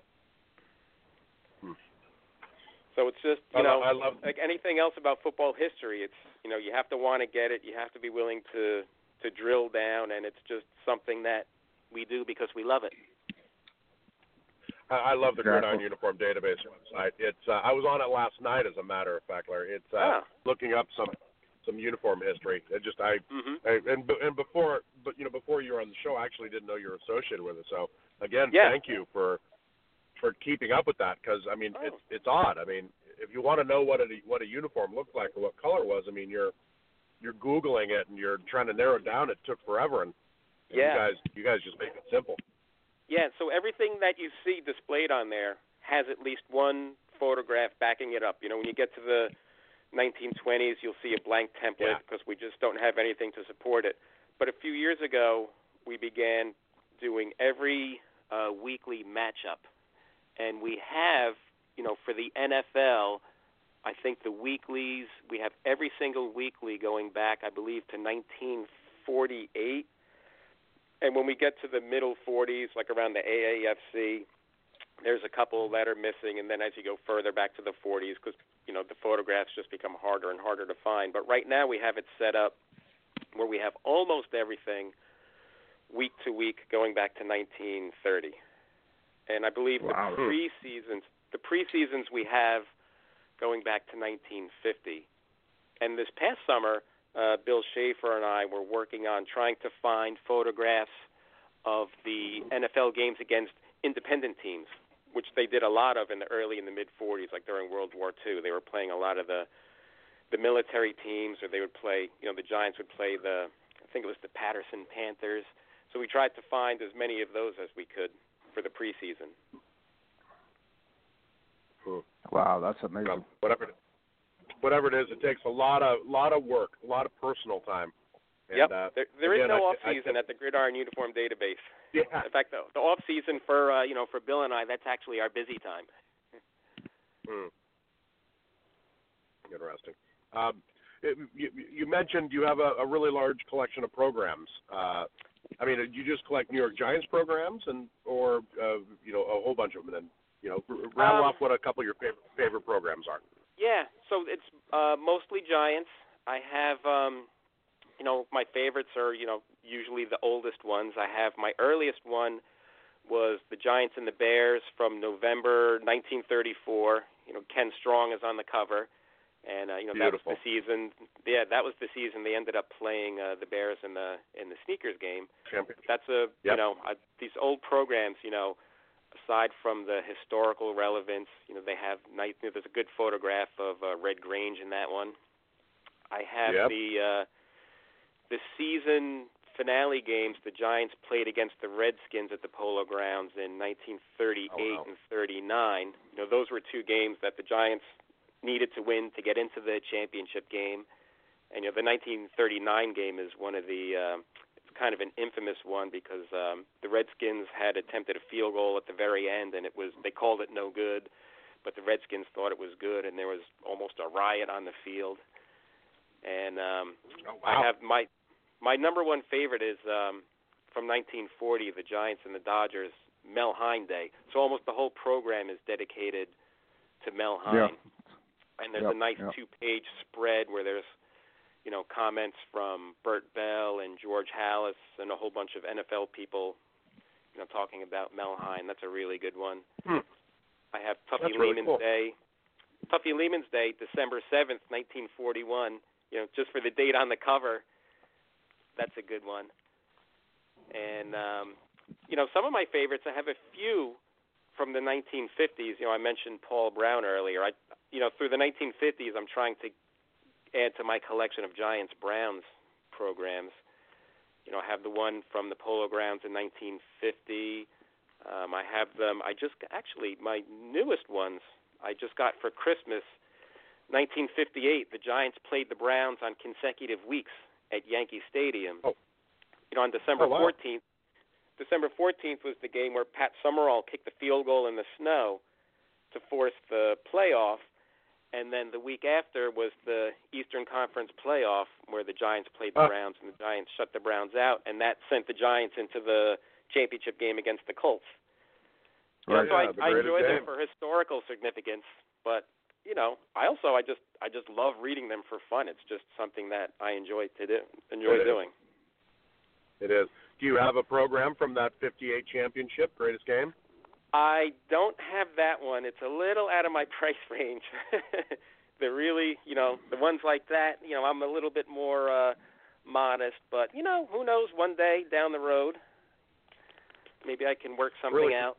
Hmm. So it's just, you I know, love, I love like anything else about football history, it's, you know, you have to want to get it. You have to be willing to, to drill down, and it's just something that we do because we love it. I, I love the Exactly. Gridiron Uniform Database website. It's uh, I was on it last night, as a matter of fact, Larry. It's uh, Ah. looking up some some uniform history. It just I, Mm-hmm. I and and before, but you know, before you were on the show, I actually didn't know you were associated with it. So again, Yeah. thank you for for keeping up with that, because I mean, Oh. it's it's odd. I mean, if you want to know what a what a uniform looked like or what color it was, I mean, you're you're Googling it and you're trying to narrow it down. It took forever, and, and Yeah. you guys you guys just make it simple. Yeah, so everything that you see displayed on there has at least one photograph backing it up. You know, when you get to the nineteen twenties, you'll see a blank template Yeah. because we just don't have anything to support it. But a few years ago, we began doing every uh, weekly matchup. And we have, you know, for the N F L, I think the weeklies, we have every single weekly going back, I believe, to nineteen forty-eight. And when we get to the middle forties, like around the A A F C, there's a couple that are missing. And then as you go further back to the forties, because, you know, the photographs just become harder and harder to find. But right now we have it set up where we have almost everything week to week going back to nineteen thirty. And I believe Wow. the pre-seasons, the pre-seasons we have going back to nineteen fifty. And this past summer, uh, Bill Schaefer and I were working on trying to find photographs of the N F L games against independent teams, which they did a lot of in the early and the mid-forties, like during World War Two. They were playing a lot of the the military teams, or they would play, you know, the Giants would play the, I think it was the Patterson Panthers. So we tried to find as many of those as we could for the preseason. Hmm. Wow, that's amazing. Well, whatever it, whatever it is, it takes a lot of lot of work, a lot of personal time. And, yep. Uh, there there is again, no I- off season I- at the Gridiron Uniform Database. Yeah. In fact, the, the off season for uh, you know for Bill and I, that's actually our busy time. Hmm. Interesting. Um, it, you, you mentioned you have a, a really large collection of programs. Uh, I mean, you just collect New York Giants programs, and or uh, you know a whole bunch of them, and then you know r- rattle Um, off what a couple of your favorite, favorite programs are. Yeah, so it's uh, mostly Giants. I have, um, you know, my favorites are, you know, usually the oldest ones. I have my earliest one was the the Giants and the Bears from November nineteen thirty-four. You know, Ken Strong is on the cover. And uh, you know Beautiful. that was the season. Yeah, that was the season they ended up playing uh, the Bears in the in the sneakers game. Champion. That's a Yep. you know uh, these old programs. You know, aside from the historical relevance, you know they have nice. You know, there's a good photograph of uh, Red Grange in that one. I have Yep. the uh, the season finale games. The Giants played against the Redskins at the Polo Grounds in nineteen thirty-eight Oh, wow. and thirty-nine. You know, those were two games that the Giants needed to win to get into the championship game. And you know the nineteen thirty-nine game is one of the uh, it's kind of an infamous one because um, the Redskins had attempted a field goal at the very end, and it was they called it no good, but the Redskins thought it was good, and there was almost a riot on the field. And um, Oh, I wow. have my my number one favorite is um, from nineteen forty, the Giants and the Dodgers, Mel Hein Day. So almost the whole program is dedicated to Mel Hein. Yeah. And there's Yep, a nice yep. two-page spread where there's, you know, comments from Bert Bell and George Halas and a whole bunch of N F L people, you know, talking about Mel Hein. That's a really good one. Hmm. I have Tuffy That's really Lehman's cool. Day. Tuffy Lehman's Day, December seventh, nineteen forty-one. You know, just for the date on the cover, that's a good one. And, um, you know, some of my favorites, I have a few from the nineteen fifties. You know, I mentioned Paul Brown earlier. I, you know, through the nineteen fifties, I'm trying to add to my collection of Giants Browns programs. You know, I have the one from the Polo Grounds in nineteen fifty. Um, I have them. I just actually my newest ones I just got for Christmas. nineteen fifty-eight. The Giants played the Browns on consecutive weeks at Yankee Stadium. Oh. You know, on December Oh, wow. fourteenth. December fourteenth was the game where Pat Summerall kicked the field goal in the snow to force the playoff, and then the week after was the Eastern Conference playoff where the Giants played the Ah. Browns, and the Giants shut the Browns out, and that sent the Giants into the championship game against the Colts. You know, Right. so Yeah, I, the I greatest enjoy them game. for historical significance, but you know, I also I just I just love reading them for fun. It's just something that I enjoy to do, enjoy It is. doing. It is. Do you have a program from that fifty-eight championship, greatest game? I don't have that one. It's a little out of my price range. They're really, you know, the ones like that, you know, I'm a little bit more uh, modest. But, you know, who knows, one day down the road, maybe I can work something Really? out.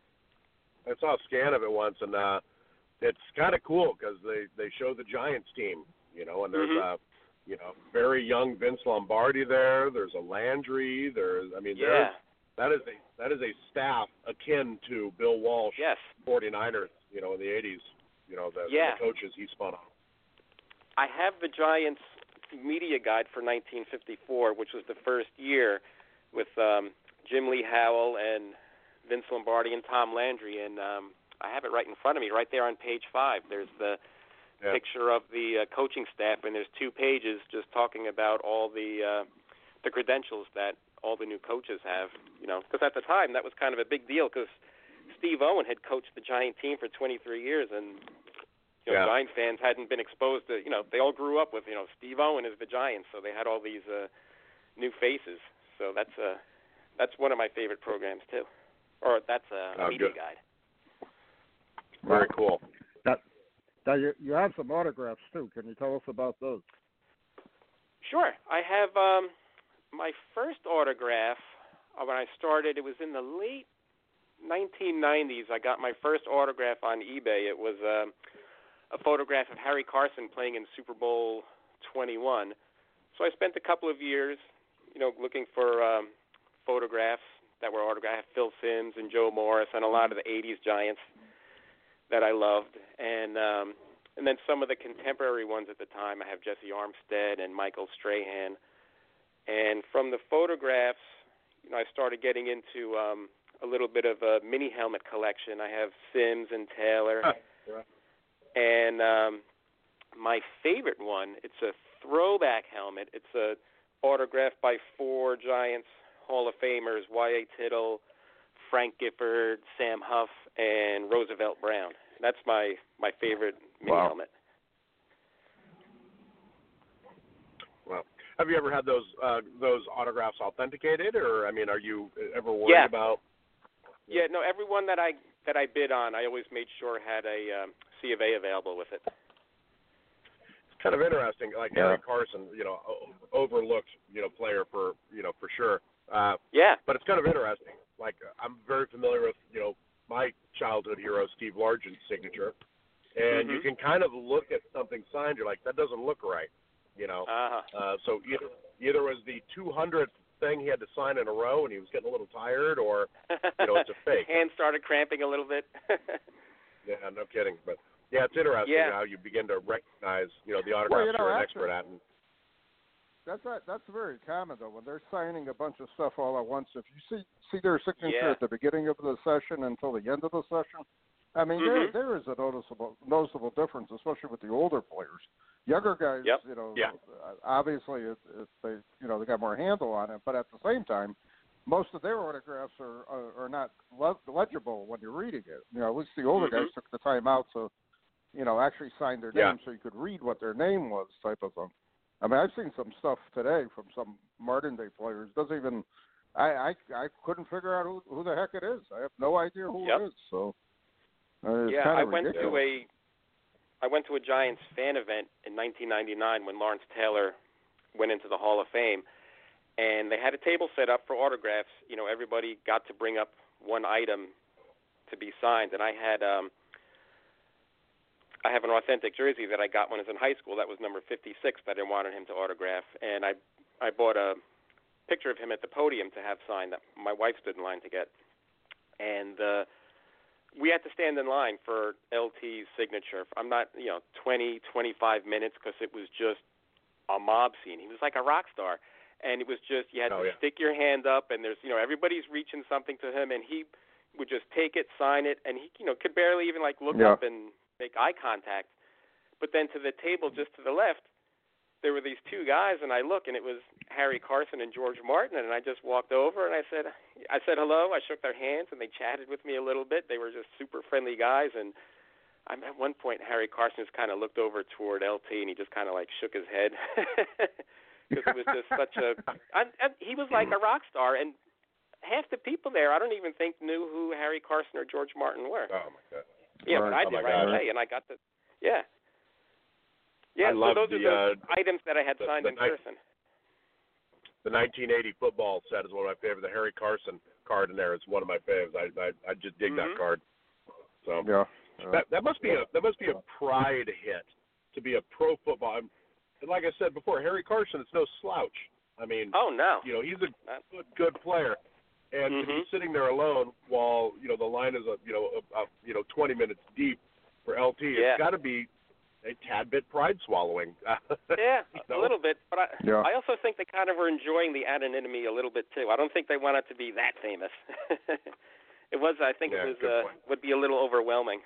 I saw a scan of it once, and uh, it's kind of cool because they, they show the Giants team, you know, and there's Mhm. a, you know, very young Vince Lombardi there. There's a Landry. There's, I mean, Yeah. there's, that is a that is a staff akin to Bill Walsh, Yes. forty-niners, you know, in the eighties, you know, the, Yeah. the coaches he spun on. I have the Giants media guide for nineteen fifty-four, which was the first year with um, Jim Lee Howell and Vince Lombardi and Tom Landry, and um, I have it right in front of me, right there on page five. There's the Yeah. picture of the uh, coaching staff, and there's two pages just talking about all the uh, the credentials that all the new coaches have. You know, because at the time that was kind of a big deal because Steve Owen had coached the Giant team for twenty-three years, and you know, Yeah. Giant fans hadn't been exposed to. You know, they all grew up with you know Steve Owen is the Giants, so they had all these uh, new faces. So that's uh, that's one of my favorite programs too, or that's a, a Oh, media good. guide. Very cool. Now, you, you have some autographs, too. Can you tell us about those? Sure. I have um, my first autograph uh, when I started. It was in the late nineteen nineties. I got my first autograph on eBay. It was um, a photograph of Harry Carson playing in Super Bowl twenty-one. So I spent a couple of years, you know, looking for um, photographs that were autographed. Phil Simms and Joe Morris and a lot of the eighties Giants that I loved, and um, and then some of the contemporary ones at the time. I have Jesse Armstead and Michael Strahan, and from the photographs, you know, I started getting into um, a little bit of a mini helmet collection. I have Simms and Taylor, Yeah. and um, my favorite one. It's a throwback helmet. It's a autographed by four Giants Hall of Famers: Y A Tittle, Frank Gifford, Sam Huff, and Roosevelt Brown. That's my, my favorite mini Wow. helmet. Well, have you ever had those uh, those autographs authenticated, or I mean, are you ever worried Yeah. about? Yeah, no, everyone that I that I bid on, I always made sure had a um, C of A available with it. It's kind of interesting. Like Yeah. Harry Carson, you know, o- overlooked, you know, player for, you know, for sure. Uh, Yeah. But it's kind of interesting. Like, I'm very familiar with, you know, my childhood hero, Steve Largent's signature. And Mhm. you can kind of look at something signed, you're like, that doesn't look right, you know. Uh-huh. Uh, so either, either it was the two hundredth thing he had to sign in a row and he was getting a little tired, or, you know, it's a fake. His hands started cramping a little bit. Yeah, no kidding. But, yeah, it's interesting Yeah. how you begin to recognize, you know, the autographs Well, you know, you're an actually- expert at. And, That's not, that's very common though. When they're signing a bunch of stuff all at once, if you see see their signature Yeah. at the beginning of the session until the end of the session, I mean Mhm. there there is a noticeable noticeable difference, especially with the older players. Younger guys, Yep. you know, Yeah. obviously it, it, they you know they got more handle on it, but at the same time, most of their autographs are are, are not le- legible when you're reading it. You know, at least the older Mhm. guys took the time out to, you know, actually sign their Yeah. name so you could read what their name was, type of thing. I mean, I've seen some stuff today from some modern day players. Doesn't even, I, I, I couldn't figure out who, who the heck it is. I have no idea who Yep. it is. So, uh, it's Yeah, kind I of went ridiculous. to a I went to a Giants fan event in nineteen ninety-nine when Lawrence Taylor went into the Hall of Fame, and they had a table set up for autographs. You know, everybody got to bring up one item to be signed, and I had um, I have an authentic jersey that I got when I was in high school. That was number fifty-six that I wanted him to autograph, and I I bought a picture of him at the podium to have signed that my wife stood in line to get, and uh, we had to stand in line for L T's signature. I'm not, you know, twenty, twenty-five minutes because it was just a mob scene. He was like a rock star. And it was just, you had Oh, to yeah. stick your hand up, and there's, you know, everybody's reaching something to him, and he would just take it, sign it, and he, you know, could barely even, like, look Yeah. up and make eye contact. But then to the table just to the left, there were these two guys, and I look, and it was Harry Carson and George Martin, and I just walked over, and I said, I said hello. I shook their hands, and they chatted with me a little bit. They were just super friendly guys, and I, at one point, Harry Carson just kind of looked over toward L T, and he just kind of, like, shook his head because it was just such a I, I, he was like a rock star, and half the people there, I don't even think knew who Harry Carson or George Martin were. oh, my God. Yeah, but I Right. Oh, did my right God. away, and I got the yeah. Yeah, I so love those the, are the uh, items that I had the- signed the in night- person. The nineteen eighty football set is one of my favorites. The Harry Carson card in there is one of my favorites. I I, I just dig Mhm. that card. So Yeah. yeah. that that must be a that must be a pride hit to be a pro football. And like I said before, Harry Carson is no slouch. I mean, Oh no. you know, he's a Not- good good player, and to be Mhm. sitting there alone while you know the line is a you know a, a, you know twenty minutes deep for L T, Yeah. it's got to be a tad bit pride swallowing. Yeah, You a know? little bit, but I, Yeah. I also think they kind of were enjoying the anonymity a little bit too. I don't think they wanted to be that famous. It was, I think, Yeah, it was good uh, point. would be a little overwhelming.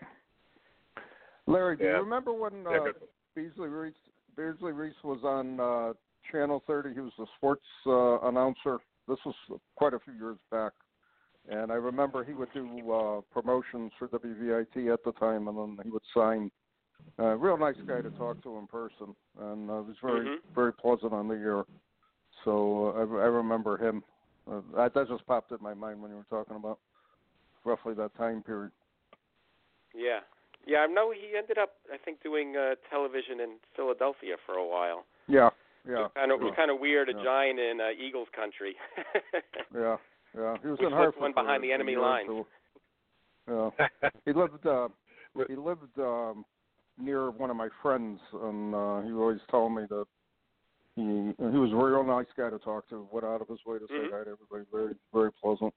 Larry, do Yeah. you remember when Yeah, uh, good. Beasley Reese Beasley Reese was on uh, Channel thirty? He was the sports uh, announcer. This was quite a few years back, and I remember he would do uh, promotions for W V I T at the time, and then he would sign. Uh, real nice guy to talk to in person, and uh, was very Mhm. very pleasant on the air. So uh, I, I remember him. Uh, that, that just popped in my mind when you were talking about roughly that time period. Yeah, yeah. I know he ended up, I think, doing uh, television in Philadelphia for a while. Yeah, yeah. Kind of, it was kind of weird, a Yeah. giant in uh, Eagles country. Yeah, yeah. He was We in flipped Hartford one behind for the a enemy year or lines. two. Yeah, he lived. Uh, he lived um, near one of my friends, and uh, he always told me that he he was a real nice guy to talk to. Went out of his way to say Mhm. hi to everybody. Very very pleasant.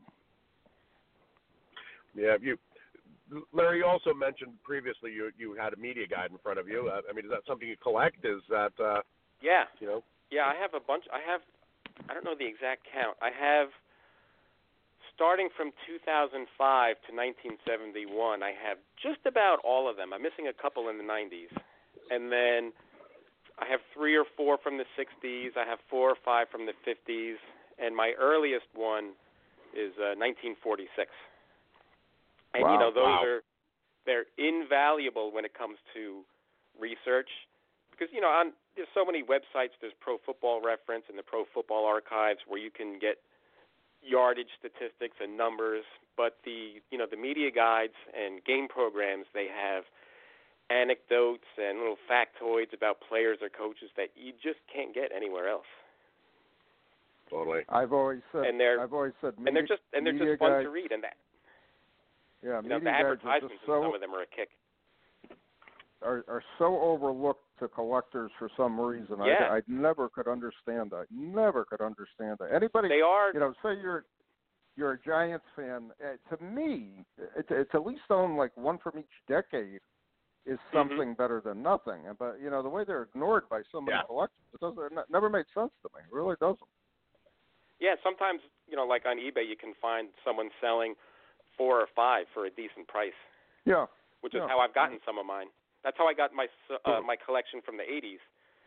Yeah, you, Larry. You also mentioned previously you you had a media guide in front of you. Uh, I mean, is that something you collect? Is that uh, Yeah, you know? yeah. I have a bunch. I have, I don't know the exact count. I have, starting from two thousand five to nineteen seventy-one, I have just about all of them. I'm missing a couple in the nineties, and then I have three or four from the sixties. I have four or five from the fifties, and my earliest one is uh, nineteen forty-six. And you Wow. know, those Wow. are they're invaluable when it comes to research, because you know, on there's so many websites. There's Pro Football Reference and the Pro Football Archives where you can get yardage statistics and numbers, but the you know the media guides and game programs, they have anecdotes and little factoids about players or coaches that you just can't get anywhere else. Totally. I've always said. And they're I've always said. Media, and they're just and they're just fun to read, and that yeah, you know the media guides are advertisements just in so some of them are a kick. are are so overlooked to collectors for some reason. Yeah. I I never could understand that. Never could understand that. Anybody, They are. you know, say you're you're a Giants fan. Uh, to me, it's it's at least own like one from each decade is something Mm-hmm. better than nothing. But you know, the way they're ignored by so many Yeah. collectors, it doesn't it never made sense to me. It really doesn't. Yeah, sometimes, you know, like on eBay, you can find someone selling four or five for a decent price, Yeah. which is Yeah. how I've gotten some of mine. That's how I got my uh, my collection from the eighties.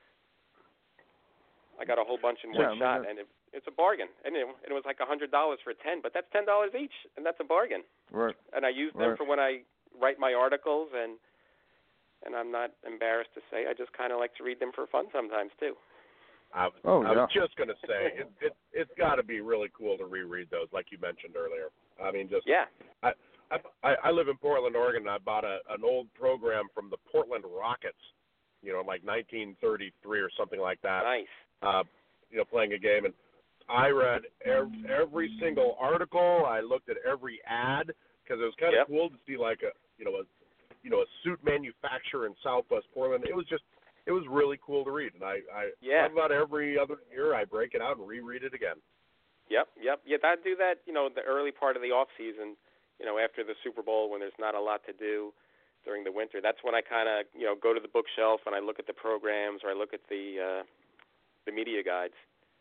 I got a whole bunch in one Yeah, I mean, shot, that- and it, it's a bargain. And it, it was like one hundred dollars for ten, but that's ten dollars each, and that's a bargain. Right. And I use them Right. for when I write my articles, and and I'm not embarrassed to say I just kind of like to read them for fun sometimes, too. I was, Oh, I yeah. was just going to say, it, it, it's got to be really cool to reread those, like you mentioned earlier. I mean, just Yeah. I, I I live in Portland, Oregon, and I bought a an old program from the Portland Rockets, you know, in like nineteen thirty-three or something like that. Nice. Uh, you know, playing a game, and I read every, every single article. I looked at every ad because it was kind of Yep. cool to see like a you know a you know a suit manufacturer in Southwest Portland. It was just it was really cool to read, and I I Yeah. about every other year I break it out and reread it again. Yep, yep. Yeah, I do that, you know, the early part of the off season, you know, after the Super Bowl when there's not a lot to do during the winter. That's when I kind of, you know, go to the bookshelf and I look at the programs or I look at the uh, the media guides.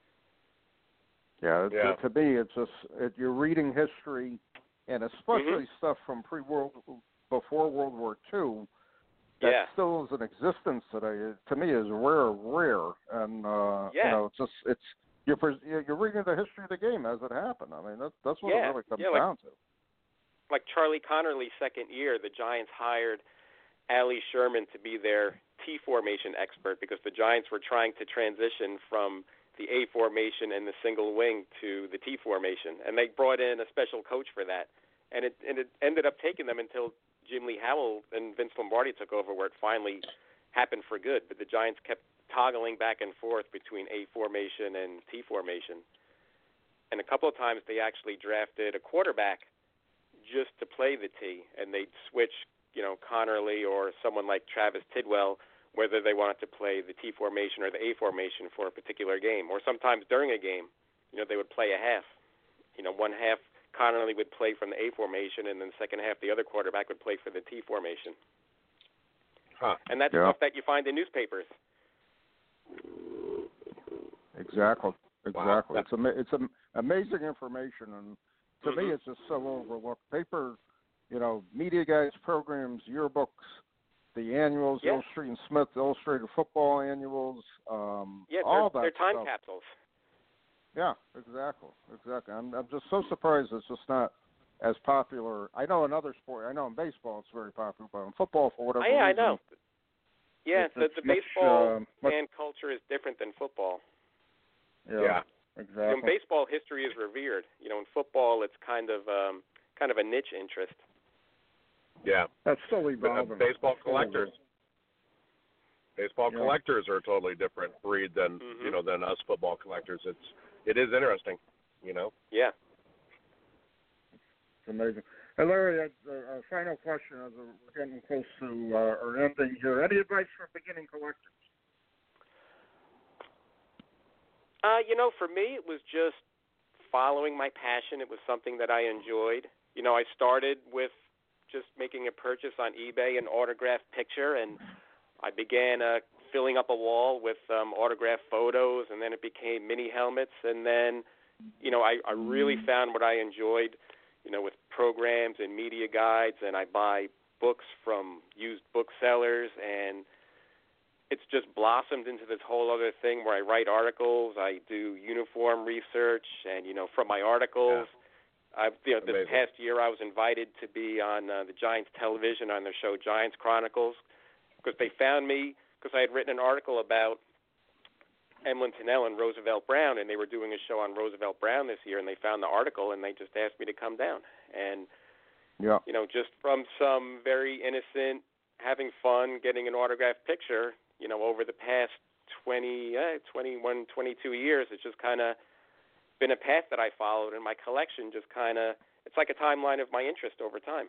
Yeah, it, Yeah. to me, it's just it, you're reading history, and especially Mhm. stuff from pre-world, before World War Two, that Yeah. still is in existence today. It, to me, is rare, rare, and uh, Yeah. you know, it's just it's you're pres- you're reading the history of the game as it happened. I mean, that's that's what Yeah. it really comes Yeah, like- down to. Like Charlie Connerly's second year, the Giants hired Allie Sherman to be their T formation expert because the Giants were trying to transition from the A formation and the single wing to the T formation, and they brought in a special coach for that. And it and it ended up taking them until Jim Lee Howell and Vince Lombardi took over, where it finally happened for good. But the Giants kept toggling back and forth between A formation and T formation. And a couple of times they actually drafted a quarterback just to play the T, and they'd switch, you know, Connerly or someone like Travis Tidwell, whether they wanted to play the T formation or the A formation for a particular game. Or sometimes during a game, you know, they would play a half. You know, one half Connerly would play from the A formation, and then the second half the other quarterback would play for the T formation. Huh. And that's Yeah. stuff that you find in newspapers. Exactly, exactly. Wow. It's ama- it's am- amazing information, and to me, Mhm. it's just so overlooked. Paper, you know, media guides, programs, yearbooks, the annuals, Yeah. Illustrated and Smith, Illustrated Football annuals, um, Yeah, all they're, that they're time stuff. capsules. Yeah, exactly, exactly. I'm I'm just so surprised it's just not as popular. I know in other sport, I know in baseball it's very popular, but in football, for whatever Oh, yeah, I reason, know. Yeah, It's- the, it's the much, baseball uh, much- fan culture is different than football. yeah, Yeah. exactly. You know, in baseball, history is revered. You know, in football, it's kind of um, kind of a niche interest. Yeah. That's still Uh, evolving. baseball Still collectors. Baseball Yeah. collectors are a totally different breed than Mhm. you know than us football collectors. It's it is interesting, you know. Yeah. It's amazing. Hey, Larry, a, a final question as we're getting close to uh, our ending here. Any advice for beginning collectors? Uh, you know, for me, it was just following my passion. It was something that I enjoyed. You know, I started with just making a purchase on eBay, an autographed picture, and I began uh, filling up a wall with um, autographed photos, and then it became mini helmets, and then, you know, I, I really found what I enjoyed, you know, with programs and media guides, and I buy books from used booksellers, and it's just blossomed into this whole other thing where I write articles, I do uniform research, and, you know, from my articles, I've, you know, this Amazing. past year I was invited to be on uh, the Giants television on their show Giants Chronicles because they found me because I had written an article about Emlyn Tunnell and Roosevelt Brown, and they were doing a show on Roosevelt Brown this year, and they found the article, and they just asked me to come down. And, yeah. you know, just from some very innocent, having fun, getting an autographed picture, you know, over the past twenty, uh, twenty-one, twenty-two years, it's just kind of been a path that I followed, and my collection just kind of, it's like a timeline of my interest over time.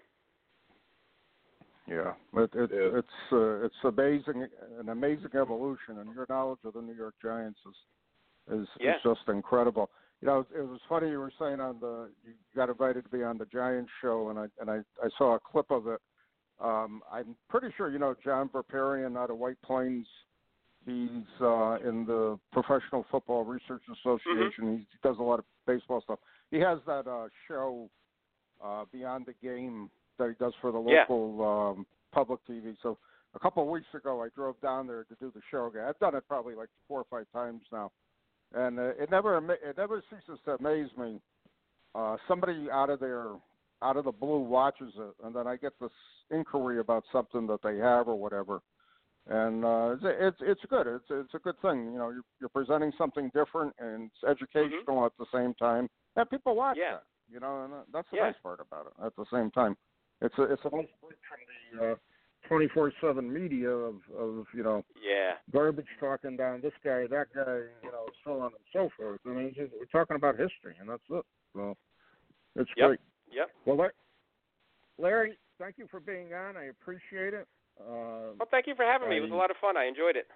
Yeah, it, it, yeah. it's uh, it's amazing, an amazing evolution, and your knowledge of the New York Giants is is, yeah. is just incredible. You know, it was funny you were saying on the you got invited to be on the Giants show, and I and I, I saw a clip of it. Um, I'm pretty sure you know John Verparian out of White Plains. He's uh, in the Professional Football Research Association. Mm-hmm. He does a lot of baseball stuff. He has that uh, show, uh, Beyond the Game, that he does for the local yeah. um, public T V. So a couple of weeks ago, I drove down there to do the show again. I've done it probably like four or five times now, and uh, it never it never ceases to amaze me. Uh, somebody out of their out of the blue watches it, and then I get this inquiry about something that they have or whatever. And uh, it's, it's it's good. It's it's a good thing. You know, you're, you're presenting something different and it's educational mm-hmm. at the same time. And people watch yeah. that. You know, and that's the yeah. nice part about it. At the same time, it's a it's a nice break from the uh, twenty-four seven media of, of you know yeah. garbage talking down this guy, that guy, you know, so on and so forth. I mean, it's just, we're talking about history, and that's it. So it's yep. great. Yep. Well, Larry, thank you for being on. I appreciate it. Uh, well, thank you for having me. It was a lot of fun. I enjoyed it.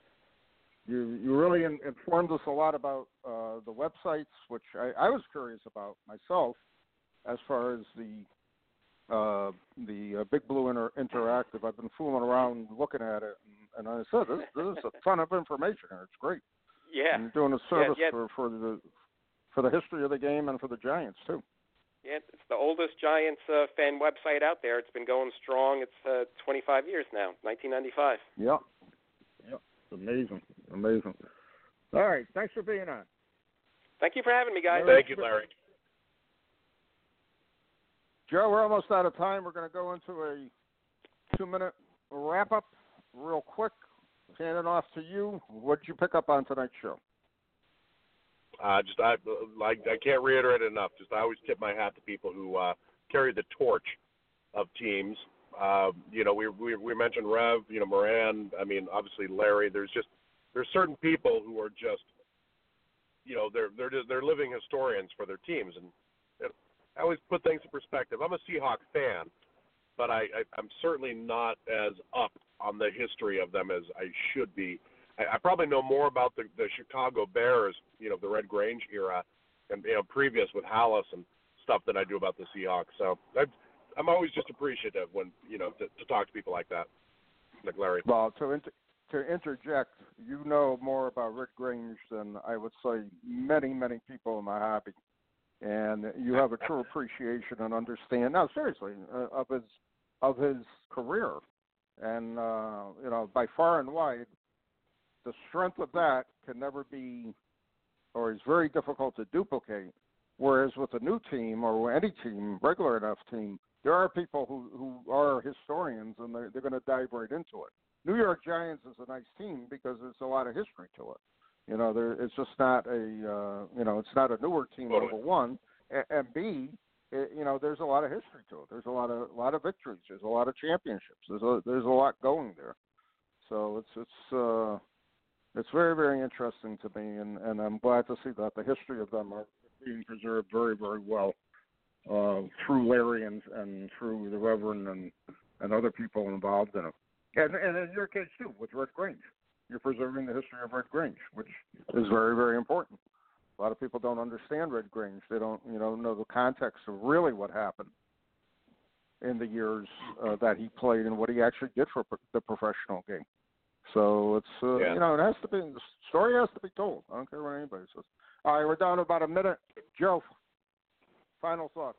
You you really in, informed us a lot about uh, the websites, which I, I was curious about myself, as far as the uh, the uh, Big Blue Inter- Interactive. I've been fooling around looking at it, and, and I said, this, this is a ton of information here. It's great. Yeah. And you're doing a service yeah, yeah. for for the for the history of the game and for the Giants too. Yeah, it's the oldest Giants uh, fan website out there. It's been going strong. It's uh, twenty-five years now, nineteen ninety-five. Yeah. Yeah. It's amazing. Amazing. All right. Thanks for being on. Thank you for having me, guys. Thank you, Larry. Joe, we're almost out of time. We're going to go into a two-minute wrap-up real quick. Hand it off to you. What did you pick up on tonight's show? Uh, just I like I can't reiterate it enough. Just I always tip my hat to people who uh, carry the torch of teams. Uh, you know, we, we we mentioned Rev, you know, Moran. I mean, obviously Larry. There's just there's certain people who are just, you know, they're they're just, they're living historians for their teams, and you know, I always put things in perspective. I'm a Seahawks fan, but I, I I'm certainly not as up on the history of them as I should be. I probably know more about the, the Chicago Bears, you know, the Red Grange era, and you know, previous with Hallis and stuff than I do about the Seahawks. So I, I'm always just appreciative when you know to, to talk to people like that, like Larry. Well, to inter- to interject, you know more about Red Grange than I would say many many people in my hobby, and you have a true appreciation and understand. No, seriously, uh, of his of his career, and uh, you know, by far and wide. The strength of that can never be, or is very difficult to duplicate. Whereas with a new team or any team, regular enough team, there are people who, who are historians and they're, they're going to dive right into it. New York Giants is a nice team because there's a lot of history to it. You know, there, it's just not a, uh, you know, it's not a newer team, totally. number one. And, and B, it, you know, there's a lot of history to it. There's a lot of a lot of victories. There's a lot of championships. There's a there's a lot going there. So it's it's. Uh, It's very, very interesting to me, and, and I'm glad to see that the history of them are being preserved very, very well uh, through Larry and, and through the Reverend and, and other people involved in it. And, and in your case, too, with Red Grange. You're preserving the history of Red Grange, which is very, very important. A lot of people don't understand Red Grange. They don't, you know, know the context of really what happened in the years uh, that he played and what he actually did for the professional game. So it's, uh, yeah. you know, it has to be, the story has to be told. I don't care what anybody says. All right, we're down to about a minute. Joe, final thoughts.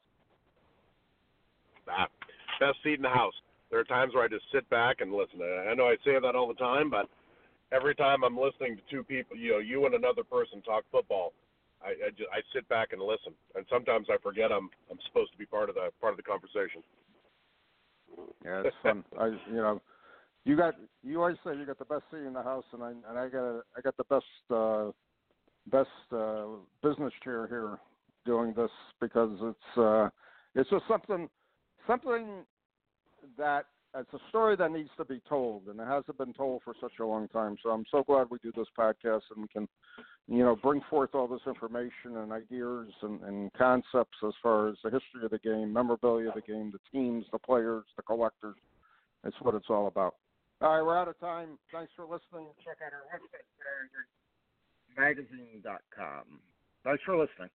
Ah, best seat in the house. There are times where I just sit back and listen. I know I say that all the time, but every time I'm listening to two people, you know, you and another person talk football, I, I, just, I sit back and listen. And sometimes I forget I'm I'm supposed to be part of the part of the conversation. Yeah, it's fun. I, you know, you got you always say you got the best seat in the house, and I and I got I got the best uh, best uh, business chair here doing this because it's uh, it's just something something that it's a story that needs to be told, and it hasn't been told for such a long time. So I'm so glad we do this podcast and we can, you know, bring forth all this information and ideas and, and concepts as far as the history of the game, memorabilia of the game, the teams, the players, the collectors. It's what it's all about. All right, we're out of time. Thanks for listening. Check out our website, magazine dot com. Thanks for listening.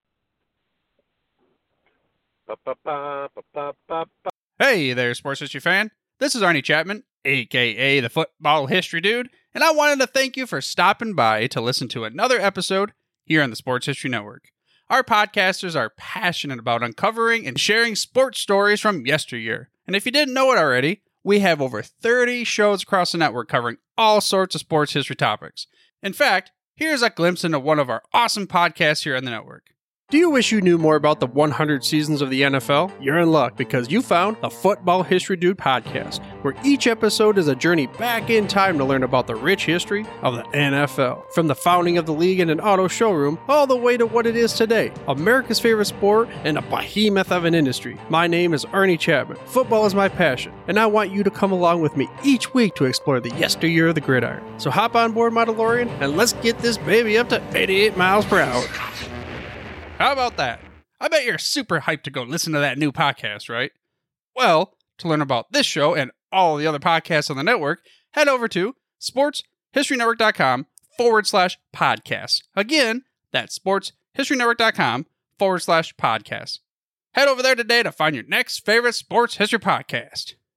Hey there, sports history fan. This is Arnie Chapman, a k a the Football History Dude, and I wanted to thank you for stopping by to listen to another episode here on the Sports History Network. Our podcasters are passionate about uncovering and sharing sports stories from yesteryear. And if you didn't know it already, we have over thirty shows across the network covering all sorts of sports history topics. In fact, here's a glimpse into one of our awesome podcasts here on the network. Do you wish you knew more about the one hundred seasons of the N F L? You're in luck because you found the Football History Dude podcast, where each episode is a journey back in time to learn about the rich history of the N F L. From the founding of the league in an auto showroom, all the way to what it is today, America's favorite sport and a behemoth of an industry. My name is Arnie Chapman. Football is my passion, and I want you to come along with me each week to explore the yesteryear of the gridiron. So hop on board my DeLorean and let's get this baby up to eighty-eight miles per hour. How about that? I bet you're super hyped to go listen to that new podcast, right? Well, to learn about this show and all the other podcasts on the network, head over to sportshistorynetwork.com forward slash podcasts. Again, that's sportshistorynetwork.com forward slash podcasts. Head over there today to find your next favorite sports history podcast.